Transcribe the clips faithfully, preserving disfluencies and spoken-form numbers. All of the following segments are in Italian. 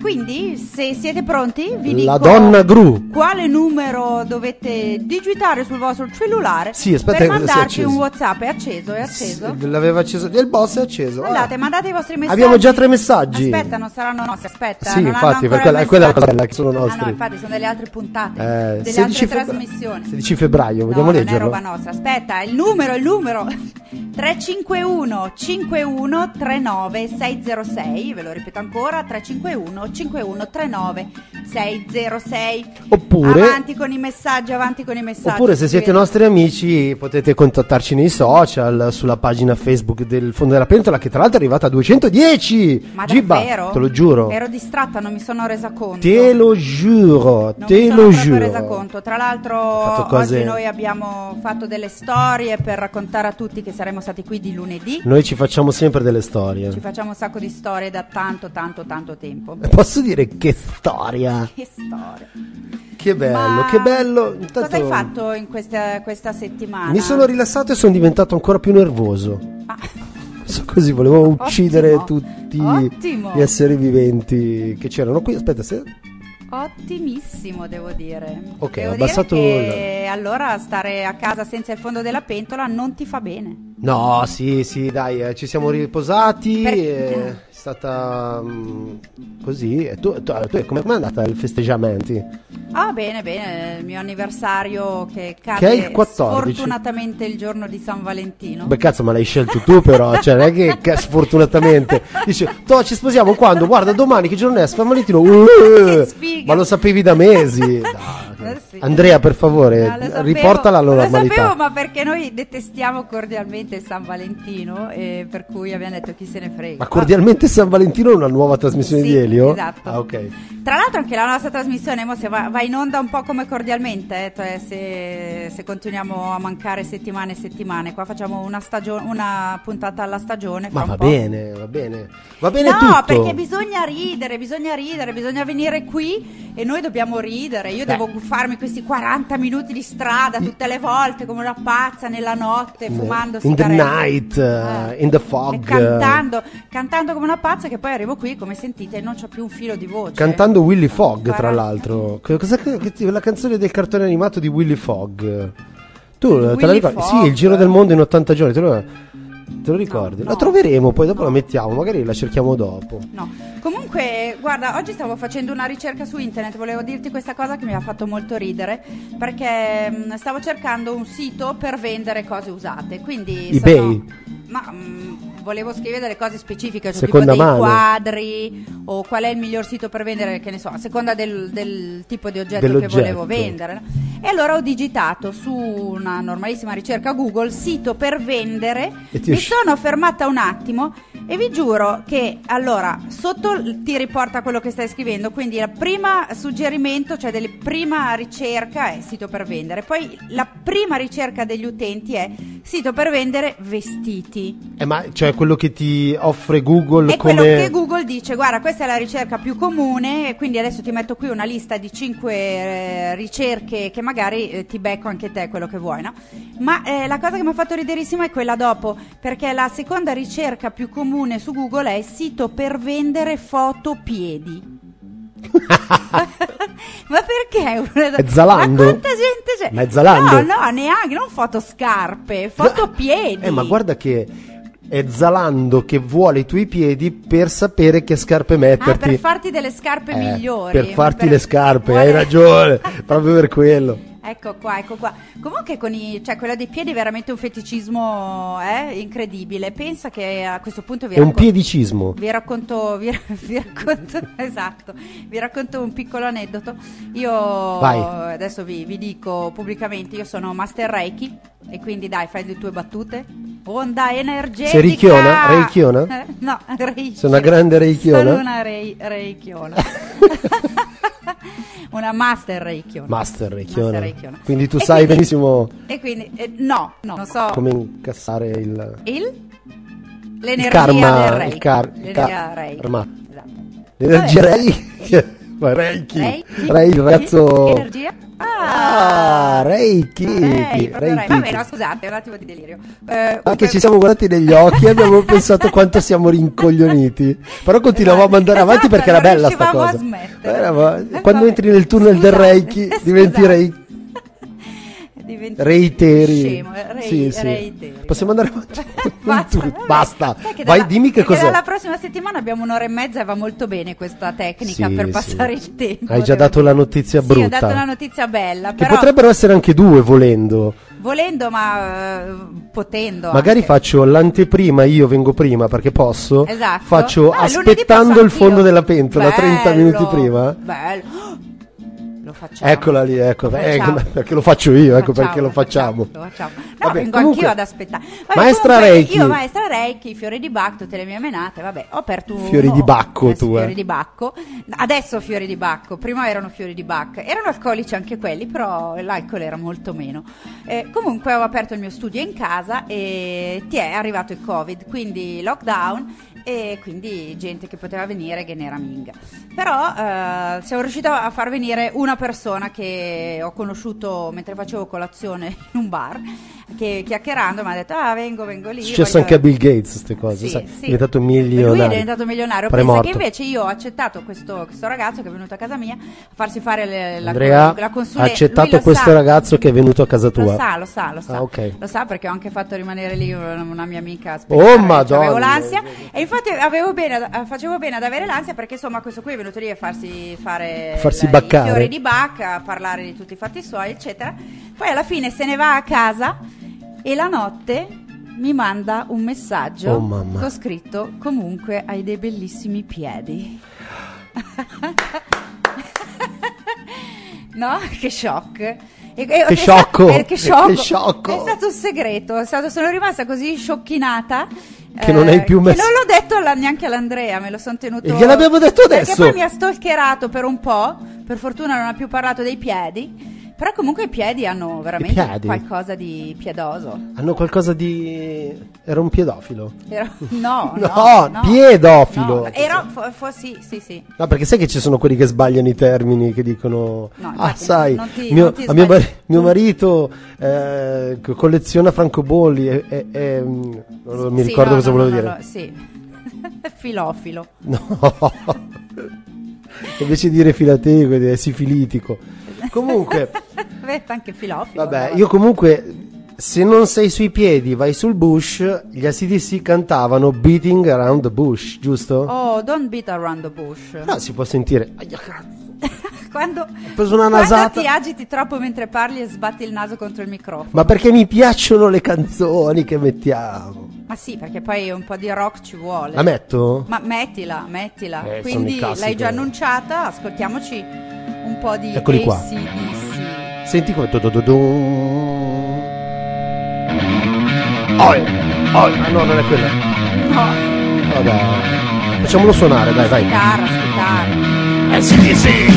Quindi, se siete pronti, vi dico La donna gru. quale numero dovete digitare sul vostro cellulare Sì, aspetta, per che si è mandarci acceso. un WhatsApp. È acceso, è acceso. Sì, l'aveva acceso. Il boss è acceso. Mandate, Ah. mandate i vostri messaggi. Abbiamo già tre messaggi. Aspetta, non saranno nostri, aspetta. Sì, non hanno infatti, per ancora quella, il quella è la messaggio. cosa che sono nostri. Ah no, infatti sono delle altre puntate, Eh, delle sedici altre febbraio- trasmissioni. sedici febbraio, vogliamo No, non è leggerlo? roba nostra. Aspetta, il numero, il numero tre cinque uno cinque uno tre nove sei zero sei, ve lo ripeto ancora, tre cinque uno cinque uno tre nove sei zero sei. Oppure Avanti con i messaggi, avanti con i messaggi. Oppure se si siete vede. nostri amici potete contattarci nei social, sulla pagina Facebook del Fondo della Pentola, che tra l'altro è arrivata a duecentodieci. Ma Gibba, davvero? te lo giuro. Ero distratta, non mi sono resa conto. Te lo giuro, Non te mi sono lo proprio giuro. resa conto. Tra l'altro fatto cose- oggi noi abbiamo fatto delle storie per raccontare a tutti che saremo stati qui di lunedì. Noi ci facciamo sempre delle storie. Ci facciamo un sacco di storie da tanto, tanto, tanto tempo. Posso dire che storia? Che storia. Che bello, Ma che bello. Intanto cosa hai fatto in questa, questa settimana? Mi sono rilassato e sono diventato ancora più nervoso. Ah, So così, volevo uccidere Ottimo, tutti ottimo. gli esseri viventi che c'erano qui. Aspetta, se... ottimissimo, devo dire. Ok, devo ho abbassato dire che allora stare a casa senza il fondo della pentola non ti fa bene. No, sì, sì, dai, eh, ci siamo riposati. Per- È stata mm, così. E tu, tu, tu come è andata il festeggiamenti? Ah, bene, bene, il mio anniversario che cade Che è il quattordici. sfortunatamente il giorno di San Valentino. Beh, cazzo, ma l'hai scelto tu, però. Cioè, non è che, che sfortunatamente dice, to, ci sposiamo quando? Guarda, domani che giorno è? San Valentino. Uh, Che sfiga. ma lo sapevi da mesi. Dai. Eh sì. Andrea, per favore, No, lo sapevo, riportala alla normalità. Lo sapevo, ma perché noi detestiamo cordialmente San Valentino, e per cui abbiamo detto chi se ne frega. Ma cordialmente San Valentino è una nuova trasmissione Sì, di Elio? esatto. Ah, ok. Tra l'altro anche la nostra trasmissione mo se va, va in onda un po' come cordialmente, eh, cioè se, se continuiamo a mancare settimane e settimane, qua facciamo una, stagio- una puntata alla stagione. Ma fra un va po'. bene, va bene. Va bene No, tutto. perché bisogna ridere, bisogna ridere, bisogna venire qui e noi dobbiamo ridere. Io Beh. devo farmi questi quaranta minuti di strada tutte le volte come una pazza nella notte, fumando In the sigarette. night, uh, Eh. in the E fog. cantando, cantando come una pazza, che poi arrivo qui, come sentite, e non c'ho più un filo di voce. Cantando Willy Fogg, tra Guarda. l'altro. Che- Cos'è che, che ti- la canzone del cartone animato di Willy Fogg? Tu te la Willy ricordi? Fogg? Sì, il giro del mondo in ottanta giorni. Te lo, te lo ricordi? No, La no. troveremo, poi dopo No. la mettiamo. Magari la cerchiamo dopo. No, comunque guarda, oggi stavo facendo una ricerca su internet, volevo dirti questa cosa che mi ha fatto molto ridere, perché mh, stavo cercando un sito per vendere cose usate, quindi eBay? sono- ma mh, volevo scrivere delle cose specifiche, cioè tipo Seconda dei mano. quadri, o qual è il miglior sito per vendere, che ne so, a seconda del, del tipo di oggetto che Dell'oggetto. volevo vendere, no? E allora ho digitato su una normalissima ricerca Google sito per vendere, E ti mi usci- sono fermata un attimo e vi giuro che allora sotto l- ti riporta quello che stai scrivendo, quindi il primo suggerimento, cioè della prima ricerca, è sito per vendere, poi la prima ricerca degli utenti è sito per vendere vestiti. Eh, ma cioè quello che ti offre Google È come... quello che Google dice, guarda, questa è la ricerca più comune, e quindi adesso ti metto qui una lista di cinque eh, ricerche che magari eh, ti becco anche te quello che vuoi, no? Ma eh, la cosa che mi ha fatto riderissimo è quella dopo, perché la seconda ricerca più comune su Google è sito per vendere foto piedi. Ma perché? È Zalando? Ma quanta gente c'è? Ma è Zalando? No, no, neanche, non foto scarpe, foto piedi. Eh, ma guarda che è Zalando che vuole i tuoi piedi per sapere che scarpe Ah, metterti. per farti delle scarpe Eh, migliori. Per ma farti per- le scarpe, vuole- hai ragione, proprio per quello. Ecco qua, ecco qua. Comunque con i, cioè quello dei piedi è veramente un feticismo eh, incredibile. Pensa che a questo punto vi È un raccon- piedicismo. Vi racconto, vi, vi racconto, esatto, vi racconto un piccolo aneddoto. Io Vai. adesso vi, vi dico pubblicamente, io sono Master Reiki, e quindi dai, fai le tue battute. Onda energetica. Sei reichiona? Reichiona? Eh, no, reiki. Sei una grande reichiona? Sono una rei, reichiona. Una master reichiona. Master reichiona. Master reichiona. Quindi tu E sai quindi- benissimo E quindi eh, no, no, non so come incassare il... il il l'energia karma, del reiki. il car- il L'energia car- reiki. karma. Esatto. L'energia Vabbè. Reiki. Ma Reiki. Reiki? Reiki, il ragazzo... Energia? Ah, Reiki. Reiki, proprio Reiki. Reiki. Vabbè, no, scusate, un attimo di delirio. Eh, Anche ci siamo guardati negli occhi e abbiamo pensato quanto siamo rincoglioniti. Però continuavo a mandare avanti Esatto, perché era non bella sta riuscivamo a cosa. smettere. Era, ma- Eh, quando vabbè. entri nel tunnel del Scusate, Reiki diventi scusate. Reiki. Diventi Reiteri. scemo, eh, rei- Sì, sì. reiteri. Possiamo andare avanti. Basta, Tu- vabbè. Basta. Sai che Vai, dalla- dimmi che perché cos'è. dalla prossima settimana abbiamo un'ora e mezza e va molto bene questa tecnica Sì, per sì. passare il tempo. Hai già devo dato dire. la notizia Sì, brutta. ho dato una notizia bella, Che però potrebbero essere anche due volendo. volendo ma eh, potendo Magari anche. faccio l'anteprima, io vengo prima perché posso. Esatto. Faccio Ah, lunedì aspettando posso il fondo anch'io. della pentola trenta Bello, minuti prima. Bello. Lo facciamo. Eccola lì, ecco, Lo eh, facciamo. perché lo faccio io, ecco Facciamo, perché lo facciamo. Lo facciamo. No, Vabbè, vengo comunque- anch'io ad aspettare. Vabbè, Maestra comunque, Reiki. Io, maestra Reiki, fiori di Bach, tutte le mie menate, vabbè, ho aperto un... Fiori di Bacco, adesso tu, eh. Fiori di Bacco. Adesso fiori di Bacco, prima erano fiori di Bach. Erano alcolici anche quelli, però l'alcol era molto meno. Eh, comunque ho aperto il mio studio in casa e ti è arrivato il Covid, quindi lockdown e quindi gente che poteva venire che ne era minga. Però eh, siamo riusciti a far venire una persona che ho conosciuto mentre facevo colazione in un bar, che chiacchierando mi ha detto ah vengo vengo lì. È successo voglio- anche a Bill Gates queste cose, Sì, sai, sì. è diventato Lui milionario. è diventato milionario. Pensa Premorto. che invece io ho accettato questo, questo ragazzo che è venuto a casa mia a farsi fare le- la, Andrea la ha consulenza. accettato Lui lo questo sa. ragazzo che è venuto a casa tua. Lo sa, lo sa, lo sa. Ah, ok. Lo sa perché ho anche fatto rimanere lì una, una mia amica a Oh, aspettare, Madonna. avevo l'ansia e infatti avevo bene, ad- facevo bene ad avere l'ansia perché insomma questo qui è venuto lì a farsi fare Farsi la- i baccare. fiori di Bach, a parlare di tutti i fatti suoi, eccetera. Poi alla fine se ne va a casa e la notte mi manda un messaggio Oh, mamma. con scritto comunque hai dei bellissimi piedi. No? Che shock. E- e- Che è sciocco. sta- eh, che sciocco. Che sciocco. È stato un segreto. È stato- sono rimasta così sciocchinata. Che non hai più che messo- non l'ho detto alla- neanche all'Andrea, me lo sono tenuto. E gliel'abbiamo detto Perché adesso. poi mi ha stalkerato per un po'. Per fortuna non ha più parlato dei piedi. Però comunque i piedi hanno veramente piedi? qualcosa di piedoso. Hanno qualcosa di... Era un piedofilo? Era- No, no, No, no. piedofilo. No, era, fo- fo- sì, sì, sì. No, perché sai che ci sono quelli che sbagliano i termini, che dicono No, ah infatti, sai, non ti- mio, non ti a mio, sbagli. mari- mio marito eh, co- colleziona francobolli e, e- e, mm, non mi Sì, ricordo no, cosa no, volevo no, dire. no, sì. Filofilo. No. Invece di dire filatelico, dire sifilitico. Comunque, Beh, anche filofilo. vabbè, no? io comunque se non sei sui piedi, vai sul bush. Gli A C D C cantavano Beating Around the Bush, giusto? Oh, don't beat around the bush. No, si può sentire. Aia, cazzo. Quando, preso una quando nasata. ti agiti troppo mentre parli e sbatti il naso contro il microfono. Ma perché mi piacciono le canzoni che mettiamo? Ma sì, perché poi un po' di rock ci vuole. La metto? Ma mettila, mettila. Eh, sono Quindi i classici. l'hai già annunciata, ascoltiamoci un po' di Eccoli qua. A C D C. Senti come. do-do-do-dum. Oh, eh, oh, ah no, non è quella. No, Vabbè. Facciamolo suonare, dai, vai. chitarra, chitarra. A C D C.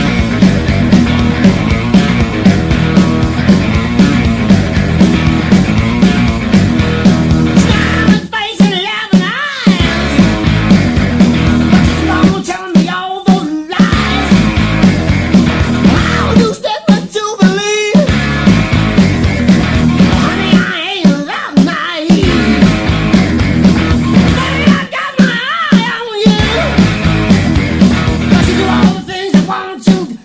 Cause you do all the things I want you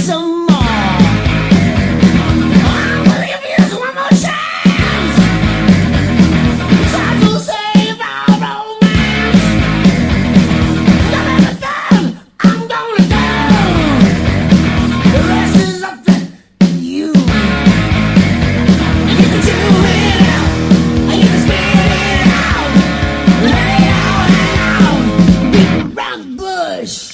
some more. I'm gonna give you this one more chance. Try to save our romance. Got everything I'm gonna do. The rest is up to you. You can do it out. You can spit it out. Lay it out, lay it out. Beat around the bush.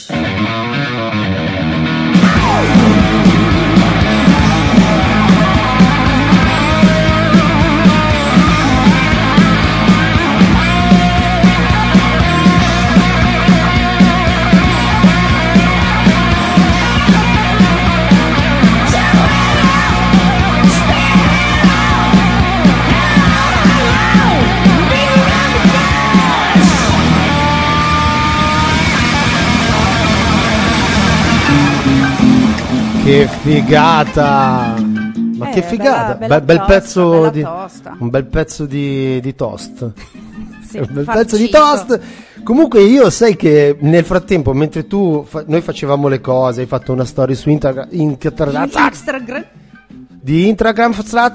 Che figata! Ma Eh, che figata! bella- bella Be- bel tosta, pezzo bella di tosta. un bel pezzo di, di toast. Sì, un bel farcito. pezzo di toast. Comunque io sai che nel frattempo, mentre tu fa- noi facevamo le cose, hai fatto una story su Instagram Instagram. di Instagram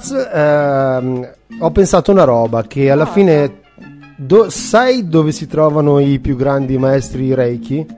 ehm, ho pensato una roba che alla Cosa? fine do- sai dove si trovano i più grandi maestri Reiki?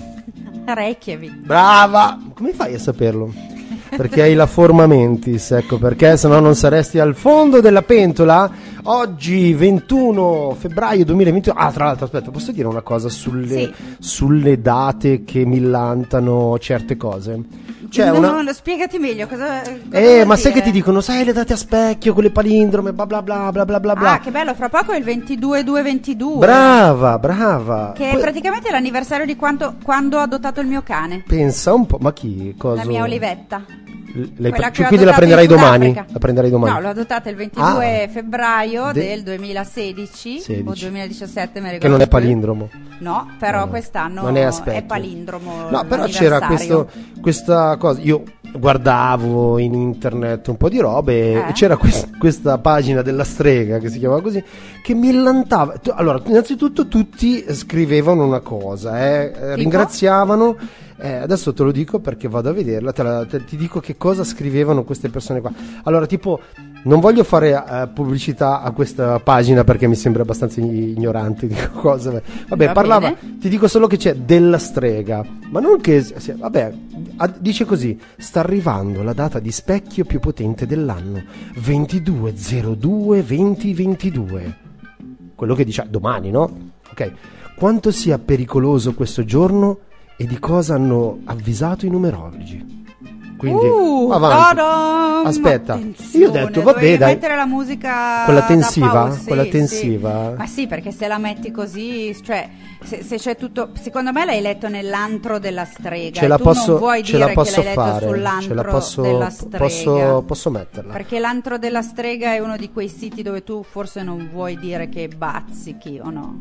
Reykjavik. Brava! Come fai a saperlo? Perché hai la forma mentis, ecco perché, se no non saresti al fondo della pentola. Oggi ventuno febbraio duemilaventi. Ah, tra l'altro, aspetta, posso dire una cosa sulle, Sì. sulle date che millantano certe cose? C'è no, una... no, spiegati meglio cosa, cosa Eh, vuol ma sai dire? che ti dicono, sai le date a specchio, quelle palindrome, bla bla bla bla bla bla bla. Ah, che bello, fra poco è il ventidue due ventidue. Brava, brava. Che è Poi- praticamente l'anniversario di quanto, quando ho adottato il mio cane. Pensa un po', ma chi? Cosa? La mia Olivetta. L- lei Quella pre- che cioè, ho quindi la adottato prenderai in domani? Sudafrica. La prenderai domani? No, l'ho adottata il ventidue Ah. febbraio De- del duemilasedici sedici. o duemiladiciassette, mi ricordo. Che non è più. palindromo. No, però No, quest'anno non è a specchio. è palindromo. No, però c'era questo, questa cosa. Io guardavo in internet un po' di robe Eh? e c'era quest- questa pagina della strega che si chiamava così, che millantava. Tu- Allora, innanzitutto tutti scrivevano una cosa, eh, eh, ringraziavano. Eh, adesso te lo dico perché vado a vederla. Te la- te- ti dico che cosa scrivevano queste persone qua. Allora, tipo, non voglio fare eh, pubblicità a questa pagina perché mi sembra abbastanza ignorante di cosa. Vabbè, Va parlava. bene. Ti dico solo che c'è della strega, ma non che sia- vabbè, a- dice così: sta arrivando la data di specchio più potente dell'anno, ventidue zero due duemilaventidue. Quello che dice domani, no? Ok. Quanto sia pericoloso questo giorno e di cosa hanno avvisato i numerologi. Quindi Uh, avanti. tadam! Aspetta, Attenzione, io ho detto vabbè, dovevi dai. mettere la musica Quella da tensiva? pausa, sì, Quella sì. tensiva? Ma sì, perché se la metti così, cioè se, se c'è tutto, secondo me l'hai letto nell'antro della strega. Ce e la tu posso, non vuoi ce dire la posso che l'hai letto fare, sull'antro ce la posso, della strega. posso, posso metterla. Perché l'antro della strega è uno di quei siti dove tu forse non vuoi dire che bazzichi, o no?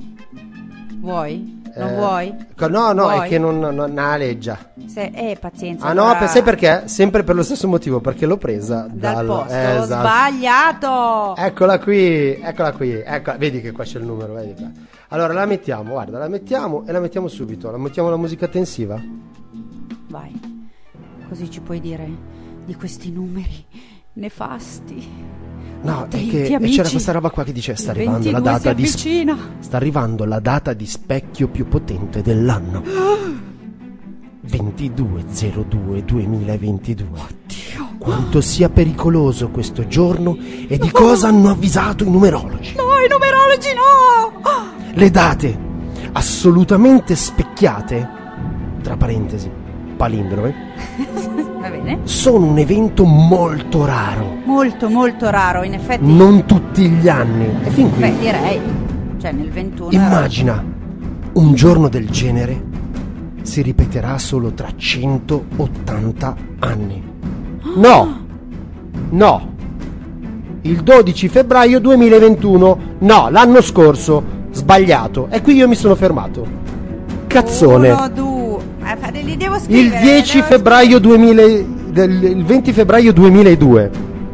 Vuoi? Non Eh, vuoi? co- No, no, Vuoi? è che non, non ha leggia. Se, eh, pazienza. Ah no, allora- per- sai perché? Sempre per lo stesso motivo, perché l'ho presa Dal dal, posto eh, esatto. sbagliato. Eccola qui, eccola qui, eccola, vedi che qua c'è il numero, vedi qua. Allora la mettiamo, guarda, la mettiamo e la mettiamo subito. La mettiamo la musica tensiva? Vai, così ci puoi dire di questi numeri nefasti. No, è Attenti, che e amici. c'era questa roba qua che dice sta Il arrivando la ventidue data si di avvicina. sta arrivando la data di specchio più potente dell'anno. ventidue zero due duemilaventidue. Oddio. Quanto sia pericoloso questo giorno e di cosa hanno avvisato i numerologi. No, i numerologi no! Le date assolutamente specchiate, tra parentesi, palindrome, Va bene. sono un evento molto raro, Molto, molto raro, in effetti. non tutti gli anni. E fin qui, Beh, direi. Cioè, nel ventuno. immagina, un giorno del genere si ripeterà solo tra centottanta anni. No, no, il dodici febbraio duemilaventuno, no, l'anno scorso, sbagliato. E qui io mi sono fermato. Cazzone. Uno, due. Eh, fa- li devo scrivere. Il dieci devo febbraio duemila, del, il venti febbraio duemiladue.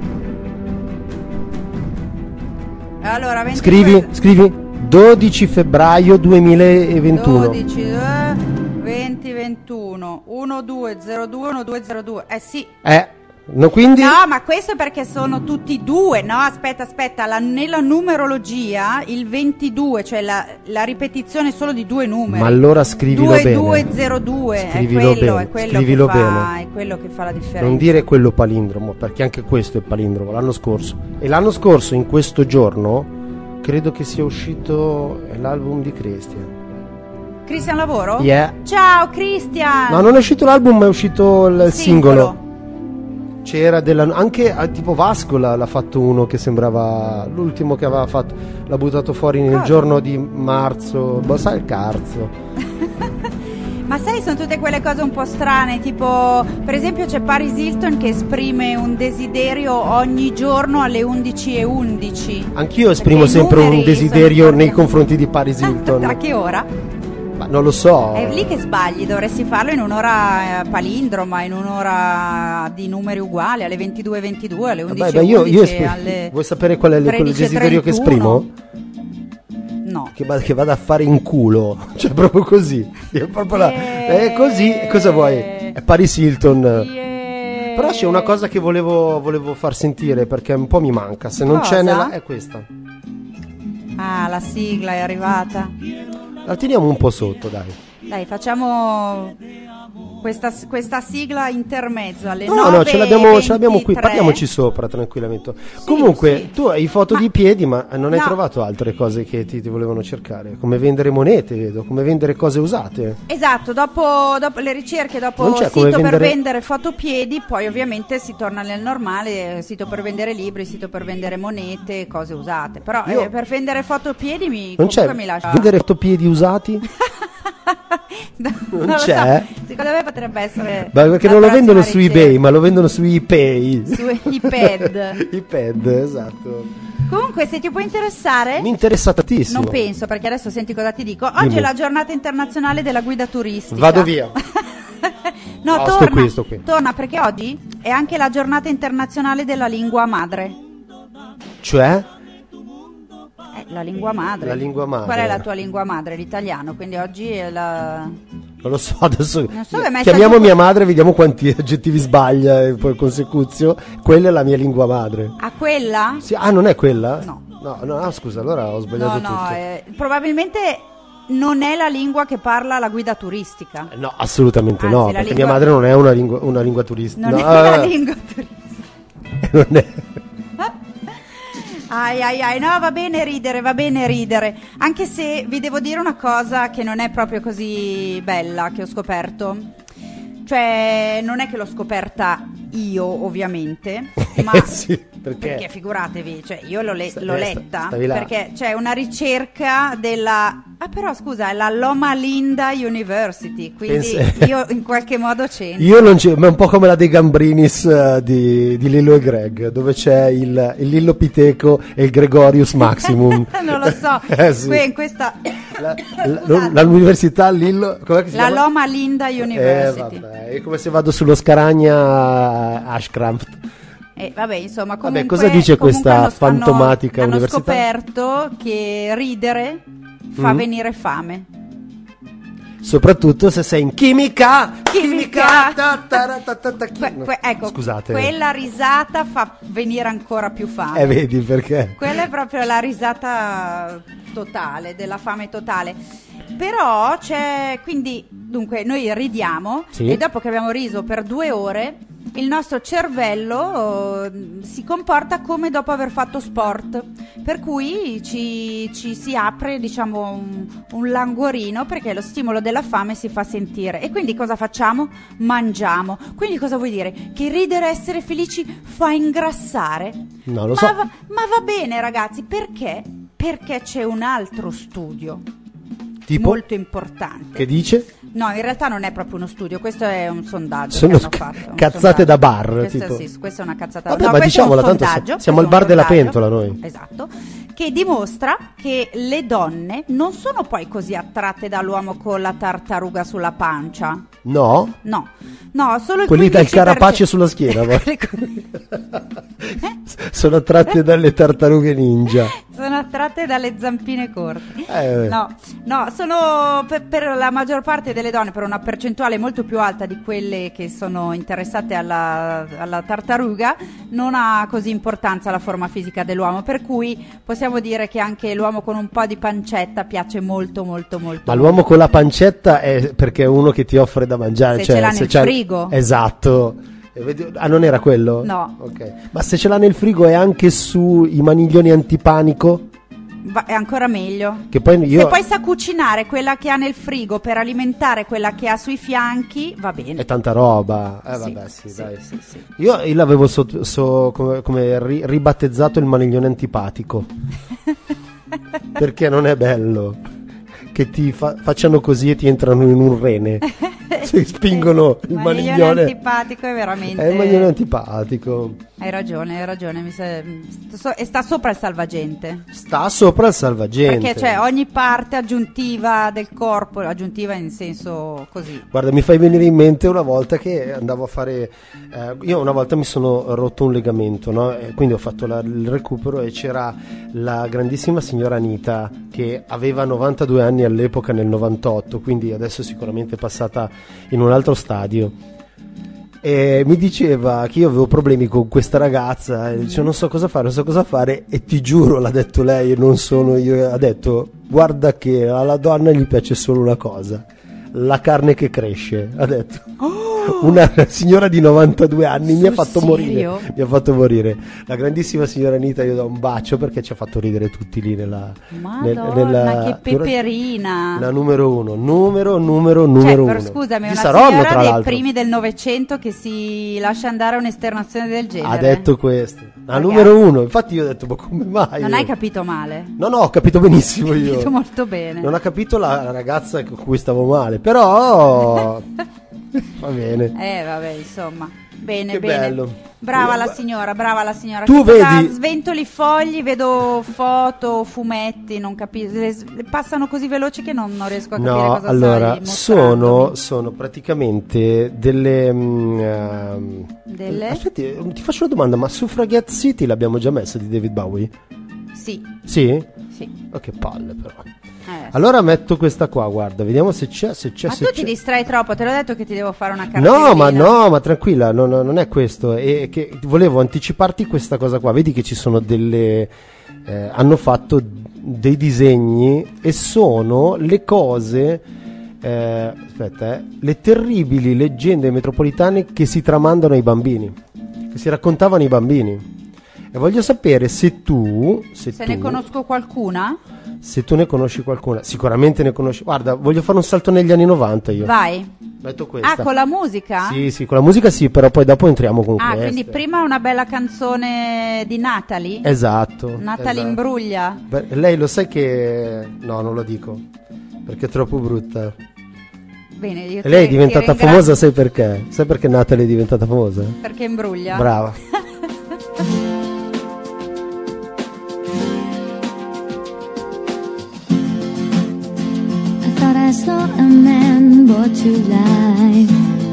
scrivere. Allora, ventidue, Scrivi, scrivi dodici febbraio duemilaventuno. dodici, eh, venti, ventuno. uno due zero due uno due zero due. Eh sì. Eh, no, quindi... No, ma questo è perché sono tutti due, no? Aspetta, aspetta, la, nella numerologia il ventidue, cioè la, la ripetizione solo di due numeri. Ma allora scrivilo bene. due due zero due, Scrivilo è quello, bene, è quello scrivilo che fa, bene. è quello che fa la differenza. Non dire quello palindromo, perché anche questo è palindromo, l'anno scorso. E l'anno scorso, in questo giorno, credo che sia uscito l'album di Christian. Christian Lavoro? Yeah. Ciao Christian! No, non è uscito l'album, ma è uscito il, il singolo. singolo. C'era della, anche ah, tipo Vasco l'ha, l'ha fatto uno che sembrava l'ultimo che aveva fatto, l'ha buttato fuori nel Cosa? giorno di marzo, boh, sai il cazzo. Ma sai, sono tutte quelle cose un po' strane, tipo per esempio c'è Paris Hilton che esprime un desiderio ogni giorno alle undici e undici. Anch'io esprimo Perché i sempre un numeri desiderio sono nei importanti. confronti di Paris Hilton. A che ora? Ma non lo so. È lì che sbagli, dovresti farlo in un'ora eh, palindroma, in un'ora di numeri uguali, alle ventidue e ventidue, alle undici e Vabbè, beh, io, io undici, esp- alle vuoi sapere qual è il, quel tredici e desiderio che trentuno? esprimo? No. Che, va- che vada a fare in culo, cioè proprio così. È proprio la- è così, cosa vuoi? È Paris Hilton. Yeah. Però c'è una cosa che volevo, volevo far sentire perché un po' mi manca. Se non Cosa? c'è nella. È questa. Ah, la sigla è arrivata. La teniamo un po' sotto, dai. Dai, facciamo questa, questa sigla intermezzo alle No, nove no, ce l'abbiamo, ce l'abbiamo qui. ventitré. Parliamoci sopra, tranquillamente. Comunque, sì. tu hai foto Ma- di piedi, ma non hai No. trovato altre cose che ti, ti volevano cercare? Come vendere monete, vedo, come vendere cose usate. Esatto, dopo, dopo le ricerche, dopo Non c'è sito come per vendere- vendere fotopiedi, poi ovviamente si torna nel normale, sito per vendere libri, sito per vendere monete, cose usate. Però Io- eh, per vendere fotopiedi mi, Non c'è comunque mi lascia... vendere fotopiedi usati? No, Non lo c'è? so, secondo me potrebbe essere... Beh, perché la non lo prossima vendono su ricerca. eBay, ma lo vendono su ePay. Su iPad. iPad, esatto. Comunque, se ti può interessare... Mi interessa tantissimo. Non penso, perché adesso senti cosa ti dico. Oggi Dimmi. è la giornata internazionale della guida turistica. Vado via. No, No, torna, sto qui, sto qui. torna perché oggi è anche la giornata internazionale della lingua madre. Cioè? Eh, la lingua madre. La lingua madre. Qual è la tua lingua madre? L'italiano, quindi oggi è la... Non lo so, adesso Non so, è messa chiamiamo giù- mia madre, vediamo quanti aggettivi sbaglia e poi consecuzio. Quella è la mia lingua madre. A quella? Sì, ah, non è quella? No. No, no, ah, scusa, allora ho sbagliato No, no, tutto. eh, probabilmente non è la lingua che parla la guida turistica. No, assolutamente Anzi, no, la perché lingua- mia madre non è una lingua, una lingua turistica. Non No, è la eh, lingua turistica. non è. Ai ai ai, no, va bene ridere, va bene ridere. Anche se vi devo dire una cosa che non è proprio così bella che ho scoperto. Cioè, non è che l'ho scoperta io, ovviamente, ma Sì, perché? perché figuratevi, cioè io l'ho, le- Sta- l'ho eh, sta- letta stavi là. perché c'è una ricerca della ah però scusa, è la Loma Linda University, quindi Pensa- io in qualche modo c'entro. Io non c'è, ma è un po' come la dei Gambrinis eh, di, di Lillo e Greg, dove c'è il, il Lillo Piteco e il Gregorius Maximum. Non lo so, Eh, sì. qui in questa La, la- l'università Lillo, com'è che si la chiama? Loma Linda Eh, University. vabbè, è come se vado sullo Scaragna Ashcraft. E vabbè, insomma, comunque, cosa dice comunque questa hanno- fantomatica hanno, università? Hanno scoperto che ridere fa Mm. venire fame. Soprattutto se sei in chimica. Chimica. ta, ta, ta, ta, ta, ta, chi- Que- que- ecco, Scusate. quella risata fa venire ancora più fame. Eh, vedi perché? Quella è proprio la risata totale, della fame totale. Però c'è, quindi, dunque, noi ridiamo Sì. e dopo che abbiamo riso per due ore, il nostro cervello eh, si comporta come dopo aver fatto sport, per cui ci, ci si apre, diciamo, un, un languorino perché lo stimolo della fame si fa sentire. E quindi cosa facciamo? Mangiamo. Quindi cosa vuol dire? Che ridere e essere felici fa ingrassare? No, lo ma so. Va, ma va bene, ragazzi, perché? Perché c'è un altro studio Tipo? molto importante. Che dice? No, in realtà non è proprio uno studio, questo è un sondaggio. Sono che hanno sc- fatto, un cazzate sondaggio. da bar, Questa, tipo. sì, questa è una cazzata Vabbè, no, ma questo è un diciamola, tanto sondaggio, siamo al questo bar è un della sondaggio, pentola noi. Esatto, che dimostra che le donne non sono poi così attratte dall'uomo con la tartaruga sulla pancia. No? No, no, solo il Quelli dal quindici per cento carapace sulla schiena, va. Sono attratte dalle tartarughe ninja. Sono attratte dalle zampine corte. Eh, no, no, sono per, per la maggior parte delle donne, per una percentuale molto più alta di quelle che sono interessate alla, alla tartaruga, non ha così importanza la forma fisica dell'uomo, per cui possiamo dire che anche l'uomo con un po' di pancetta piace molto molto molto. Ma l'uomo con la pancetta è perché è uno che ti offre da mangiare, se cioè, ce l'ha se nel c'è... frigo. Esatto. Ah, non era quello? No. Ok. Ma se ce l'ha nel frigo è anche sui maniglioni antipanico? Va, è ancora meglio. Che poi io... Se poi sa cucinare quella che ha nel frigo per alimentare quella che ha sui fianchi, va bene. È tanta roba. Eh sì, vabbè, sì, sì, dai. Sì, sì. Io, io l'avevo so, so, come, come ri, ribattezzato il maniglione antipatico. Perché non è bello che ti fa, facciano così e ti entrano in un rene. Si spingono il maniglione. Il maniglione antipatico è veramente... È il maniglione antipatico. Hai ragione, hai ragione. Mi sa... so... E sta sopra il salvagente. Sta sopra il salvagente. Perché cioè ogni parte aggiuntiva del corpo, aggiuntiva in senso così. Guarda, mi fai venire in mente una volta che andavo a fare... Eh, io una volta mi sono rotto un legamento, no? E quindi ho fatto la, il recupero e c'era la grandissima signora Anita che aveva novantadue anni all'epoca nel novantotto, quindi adesso sicuramente è passata in un altro stadio. E mi diceva che io avevo problemi con questa ragazza e dice non so cosa fare, non so cosa fare, e ti giuro, l'ha detto lei e non sono io, ha detto guarda che alla donna gli piace solo una cosa, la carne che cresce, ha detto. Oh! Una signora di novantadue anni mi ha fatto serio? morire, mi ha fatto morire. La grandissima signora Anita, io do un bacio perché ci ha fatto ridere tutti lì nella... Madonna, nel, nella che peperina! La numero uno, numero, numero, numero cioè, uno. Scusami, Di una Saronno, signora tra dei l'altro. primi del Novecento che si lascia andare a un'esternazione del genere. Ha detto questo. La Ragazzi. numero uno, infatti io ho detto ma come mai? Non hai capito male? No, no, ho capito benissimo io. Hai capito molto bene. Non ha capito la, la ragazza con cui stavo male, però va bene. Eh, vabbè, insomma. Bene, Che bene. bello. Brava Io- la signora, brava la signora. Tu Che cosa- vedi- Sventoli i fogli, vedo foto, fumetti, non capisco. Le, le passano così veloci che non, non riesco a capire No, cosa allora, stai sono, mostrandomi. sono praticamente delle... mm, ehm, Delle? Aspetti, ti faccio una domanda, ma Suffragette City l'abbiamo già messa di David Bowie? Sì, Sì? sì. Oh, che palle però. Eh, Allora metto questa qua, guarda, vediamo se c'è, se c'è, ma se tu c'è. ti distrai troppo, te l'ho detto che ti devo fare una cartellina. No, ma no, ma tranquilla, no, no, non è questo. È che volevo anticiparti questa cosa qua. Vedi che ci sono delle. Eh, hanno fatto dei disegni e sono le cose. Eh, aspetta, eh, le terribili leggende metropolitane che si tramandano ai bambini, che si raccontavano ai bambini. E voglio sapere se tu. Se, Se tu, ne conosco qualcuna? se tu ne conosci qualcuna. Sicuramente ne conosci. Guarda, voglio fare un salto negli anni novanta io. Vai. Metto questa. Ah, con la musica? Sì, sì, con la musica sì, però poi dopo entriamo con Ah, questa. quindi prima una bella canzone di Natalie? Esatto. Natalie esatto. Imbruglia. Beh, lei lo sai che... No, non lo dico, perché è troppo brutta. Bene, io E lei è ti- diventata ti ringrazio famosa, sai perché? Sai perché Natalie è diventata famosa? Perché imbruglia. Brava. I thought I saw a man brought to life.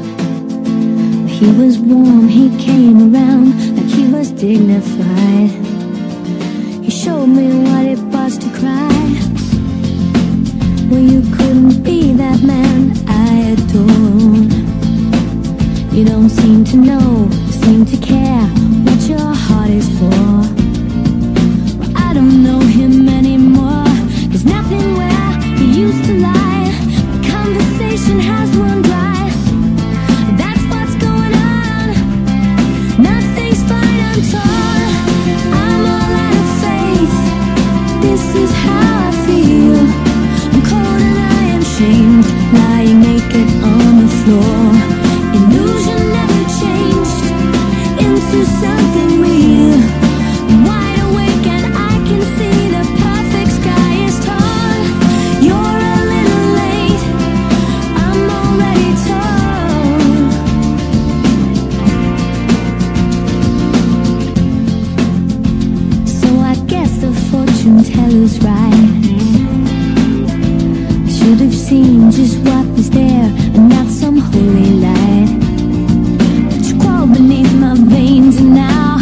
He was warm, he came around like he was dignified. He showed me what it was to cry. Well, you couldn't be that man I adored. You don't seem to know, seem to care what your heart is for. Well, I don't know him anymore. There's nothing where he used to lie. The conversation has run dry. That's what's going on. Nothing's fine, I'm torn. I'm all out of faith. This is how I feel. I'm cold and I am shamed, lying naked on the floor. Illusion never changed into something real. I'm wide awake and I can see the perfect sky is torn. You're a little late, I'm already torn. So I guess the fortune teller's right. I should have seen just what was there and not some holy light. But you crawl beneath my veins and now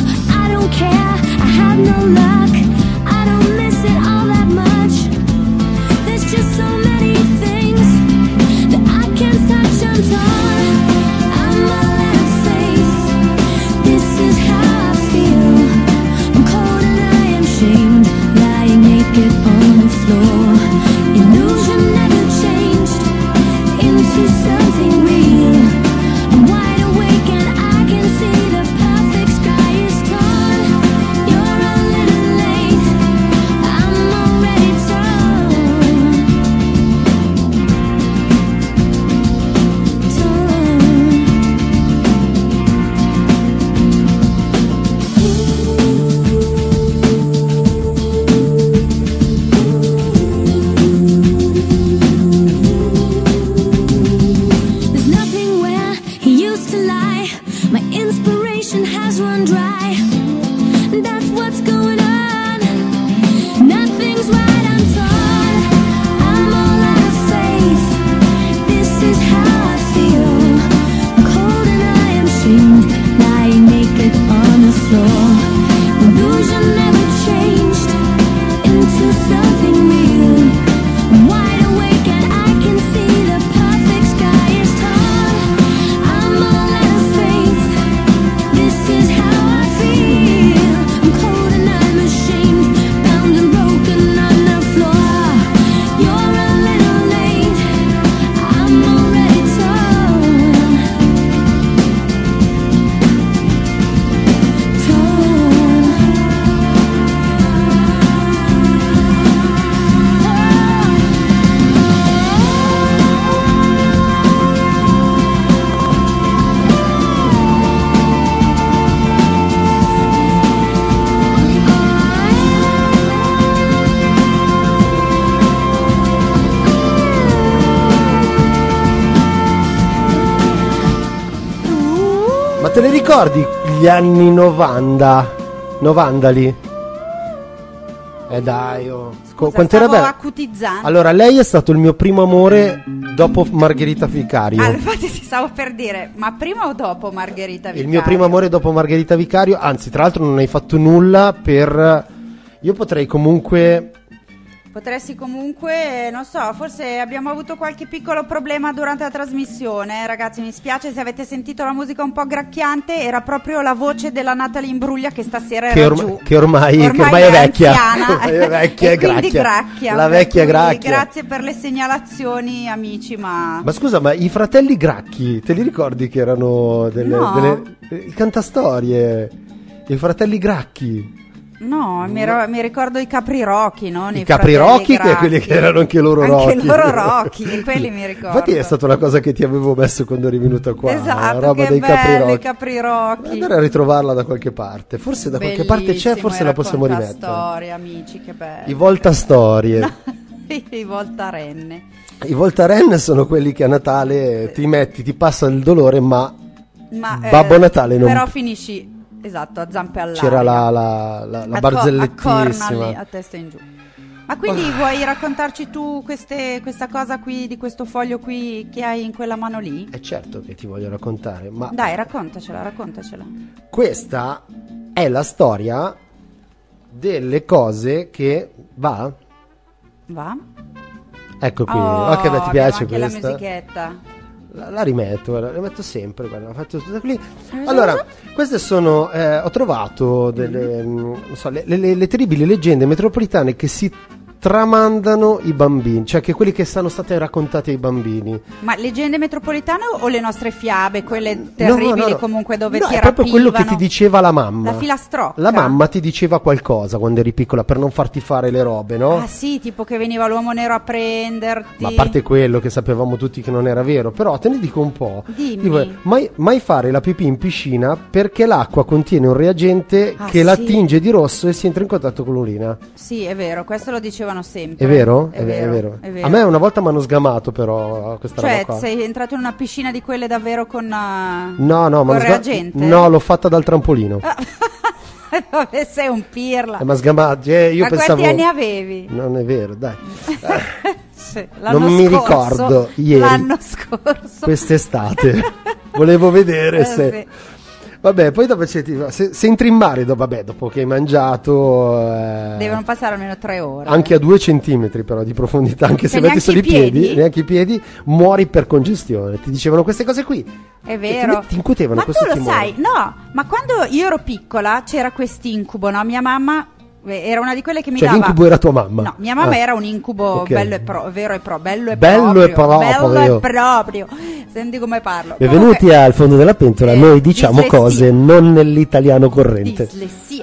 run dry. That's what's going on. Nothing's right, I'm torn. I'm all out of faith. This is how I feel. I'm cold and I am shamed, lying naked on the floor. Illusion never changed into something real. I'm wide awake and I can see the perfect sky is tall. I'm all out of faith. This is how I feel. I'm cold and I'm ashamed, bound and broken on the floor. You're a little late, I'm already torn. Torn. Ma te le ricordi gli anni novanta? Novandali? Eh dai, oh. Co- Scusa, quanto era stavo bella. acutizzando. Allora, lei è stato il mio primo amore dopo Margherita Vicario. Ah, infatti si stavo per dire, ma prima o dopo Margherita Vicario? Il mio primo amore dopo Margherita Vicario. Anzi, tra l'altro non hai fatto nulla per... Io potrei comunque... Potresti comunque, non so, forse abbiamo avuto qualche piccolo problema durante la trasmissione, ragazzi, mi spiace se avete sentito la musica un po' gracchiante, era proprio la voce della Natalie Imbruglia che stasera Che, era orm- giù. che ormai, che ormai è vecchia. anziana. Ormai è vecchia E e quindi gracchia. gracchia. La per vecchia cui gracchia. Grazie per le segnalazioni, amici, ma... Ma scusa, ma i fratelli Gracchi, te li ricordi che erano delle, No. delle i cantastorie? I fratelli Gracchi. No, mi, ero- mi ricordo i Caprirocchi, non I i Caprirocchi, fratelli che quelli Gracchi. che erano anche loro Rocchi. Anche loro Rocchi, quelli mi ricordo. Infatti è stata una cosa che ti avevo messo quando eri venuta qua. Esatto, la roba che dei belli Caprirocchi. i Caprirocchi. Andare a ritrovarla da qualche parte. Forse da qualche parte c'è, forse la possiamo rimettere. Storie, amici, che bello. I Voltastorie. I Voltarenne. I Voltaren sono quelli che a Natale ti metti, ti passa il dolore, ma, Ma, Babbo eh, Natale non... Però finisci, esatto, a zampe all'aria. C'era la, la, la, la A co- barzellettissima. a corna lì, a testa in giù. Ma quindi vuoi raccontarci tu queste, questa cosa qui, di questo foglio qui che hai in quella mano lì? È certo che ti voglio raccontare, ma Dai, raccontacela, raccontacela. questa è la storia delle cose che... Va? Va? Ecco qui. Oh, Oh, che beh, ti abbiamo piace anche questa? la musichetta. La, la rimetto, guarda, la metto sempre, guarda, la faccio tutta qui. Allora, queste sono, eh, ho trovato delle, mm, non so, le, le- le terribili leggende metropolitane che si tramandano i bambini, cioè che quelli che sono state raccontate ai bambini. Ma leggende metropolitane o le nostre fiabe, quelle terribili No, no, no. comunque dove No, ti è proprio quello che ti rapivano? diceva la mamma. La filastrocca? La mamma ti diceva qualcosa quando eri piccola per non farti fare le robe, no? Ah sì, tipo che veniva l'uomo nero a prenderti. Ma a parte quello che sapevamo tutti che non era vero, però te ne dico un po'. Dimmi. Tipo, mai, mai fare la pipì in piscina perché l'acqua contiene un reagente Ah, che la sì. tinge di rosso e si entra in contatto con l'urina. Sì, è vero, questo lo dicevano sempre. È vero? È, È ve- vero, è vero. è vero. A me una volta mi hanno sgamato però questa Cioè, roba qua. sei entrato in una piscina di quelle davvero con uh, No, no, con ma reagente? no, l'ho fatta dal trampolino. Vabbè, sei un pirla. Eh, ma sgamato, eh, io Ma pensavo... quanti anni avevi? Non è vero, dai. Sì, l'anno Non mi scorso, ricordo ieri. L'anno scorso. Quest'estate. Volevo vedere Eh, se... sì. Vabbè, poi dopo c'è, se, se entri in mare, dopo, vabbè, dopo che hai mangiato... eh, Devono passare almeno tre ore. anche a due centimetri però di profondità, anche se Cioè, metti neanche solo i i piedi, piedi? neanche i piedi, muori per congestione. Ti dicevano queste cose qui. È E vero. ti, ti incutevano Ma questo tu lo timore. sai, no, ma quando io ero piccola c'era quest'incubo, no? Mia mamma eh, era una di quelle che mi Cioè dava... l'incubo era tua mamma? No, mia mamma Ah. era un incubo Ok. bello e pro, vero e pro, bello e Bello e proprio, proprio. bello e proprio. Senti come parlo. Benvenuti Comunque, al fondo della pentola, eh, noi diciamo dislessia. cose non nell'italiano corrente. Dislessia.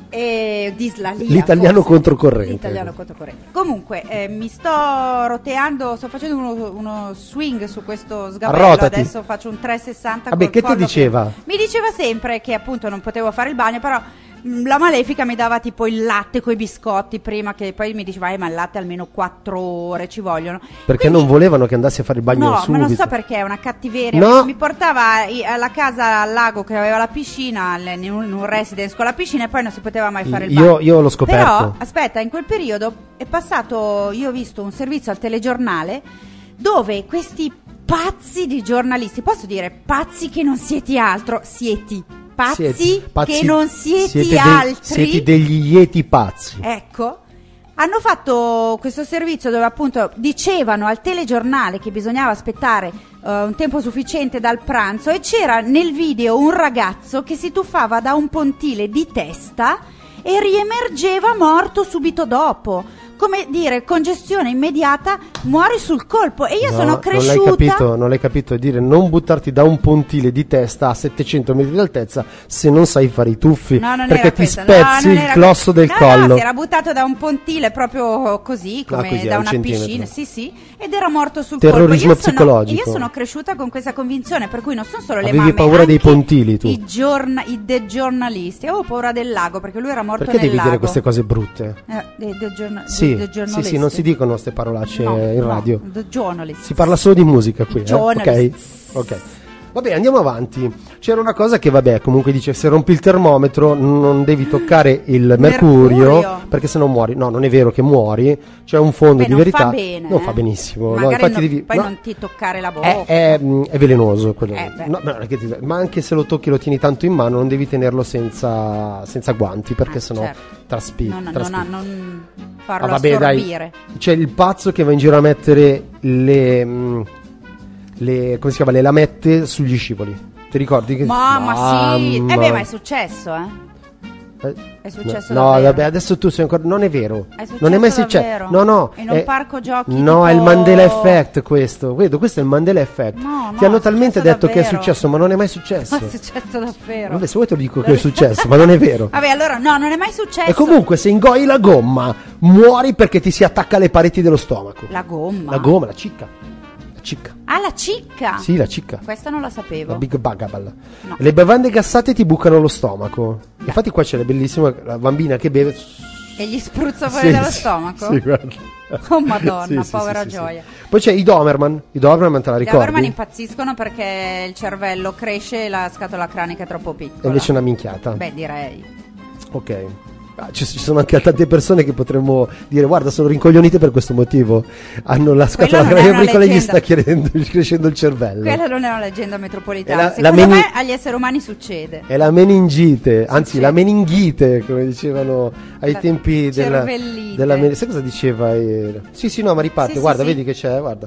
E dislalia, L'italiano forse. controcorrente. L'italiano controcorrente. Comunque, eh, mi sto roteando, sto facendo uno, uno swing su questo sgabello. Arrotati. Adesso faccio un trecentosessanta. Vabbè, col che ti collo diceva? Mi diceva sempre che appunto non potevo fare il bagno, però la Malefica mi dava tipo il latte coi biscotti prima, che poi mi diceva eh, ma il latte almeno quattro ore ci vogliono. Perché Quindi, non volevano che andassi a fare il bagno no, subito. ma non so perché, è una cattiveria. No. Mi portava i- alla casa al lago che aveva la piscina, l- in un, in un residence con la piscina, e poi non si poteva mai fare il Io- bagno. io l'ho scoperto. Però, aspetta, in quel periodo è passato, io ho visto un servizio al telegiornale dove questi pazzi di giornalisti, posso dire pazzi che non siete altro, siete pazzi, Siete pazzi- che non siete, siete dei- altri, siete degli ieti pazzi. ecco, hanno fatto questo servizio dove appunto dicevano al telegiornale che bisognava aspettare eh, un tempo sufficiente dal pranzo, e c'era nel video un ragazzo che si tuffava da un pontile di testa e riemergeva morto subito dopo. Come dire, congestione immediata, muori sul colpo. E io No, sono cresciuta. Non l'hai capito, non l'hai capito, è dire non buttarti da un pontile di testa a settecento metri di altezza se non sai fare i tuffi, No, non perché era ti questa. spezzi No, non il era colosso del no, collo. No, si era buttato da un pontile proprio così, come Ah, così, a da un una centimetro. piscina, sì, sì, ed era morto sul Terrorismo colpo. Io sono, psicologico. io sono cresciuta con questa convinzione, per cui non sono solo le Avevi mamme, paura dei anche pontili, tu? I, giorna- i dei giornalisti. Avevo paura del lago, perché lui era morto Perché nel devi lago. dire queste cose brutte? Eh, dei, dei giorna- Sì, dei- dei sì, giornalisti. sì, non si dicono queste parolacce No, in no, radio. the journalists. Si parla solo di musica qui, I eh? Ok? journalists. Ok. Vabbè, andiamo avanti. C'era una cosa che, vabbè, comunque dice: se rompi il termometro non devi toccare il mercurio, Mercurio. perché sennò muori. No, non è vero che muori, c'è un fondo Beh, di non verità. fa bene, non eh. fa benissimo. No, Magari infatti non- devi, poi no, non ti toccare la bocca. è, è, mh, è velenoso quello. Eh, beh. No, ma, non è che ti- ma anche se lo tocchi, lo tieni tanto in mano, non devi tenerlo senza, senza guanti, perché Eh, sennò certo. traspi- non, non, traspi- non, non farlo Ah, vabbè, dai. assorbire. C'è il pazzo che va in giro a mettere le, mh, le come si chiama, le lamette sugli scivoli. Ti ricordi? Che... Ma, ma sì, Mamma. eh beh, ma è successo, eh. Eh, È successo no, davvero. vabbè, adesso tu sei ancora. Non è vero. È successo non è mai successo. davvero? No, no. In un è- parco giochi No, tipo- è il Mandela Effect questo. Vedo, questo è il Mandela Effect. No, Ti no, hanno è talmente successo detto che è davvero. successo, ma non è mai successo. Ma è successo davvero. Vabbè, se vuoi te lo dico che è successo, ma non è vero. Vabbè, allora no, non è mai successo. E comunque, se ingoi la gomma, muori perché ti si attacca alle pareti dello stomaco. La gomma. La gomma, la cicca. La cicca. Ah, la cicca. Sì, la cicca. Questa non la sapevo. La Big Bugaball. No. Le bevande gassate ti bucano lo stomaco. Infatti qua c'è la bellissima la bambina che beve. E gli spruzza fuori Sì, dallo sì, stomaco? Sì, guarda. Oh madonna, Sì, sì, povera sì, sì, gioia. sì. Poi c'è i Doberman. I Doberman te la Gli ricordi? Doberman impazziscono perché il cervello cresce e la scatola cranica è troppo E piccola. invece è una minchiata. Beh, direi. Ok. Ah, ci, ci sono anche tante persone che potremmo dire: guarda, sono rincoglionite per questo motivo. Hanno la scatola non è cranica una piccola e gli leggenda. sta crescendo, crescendo il cervello. Quella non è una leggenda metropolitana. È la- Secondo la meni- me agli esseri umani succede. È la meningite, anzi Succede. la meninghite, come dicevano ai La tempi della, cervellite. della men- sai cosa diceva? eh? Sì, sì, no, ma riparte, Sì, sì, guarda, sì. vedi che c'è, guarda.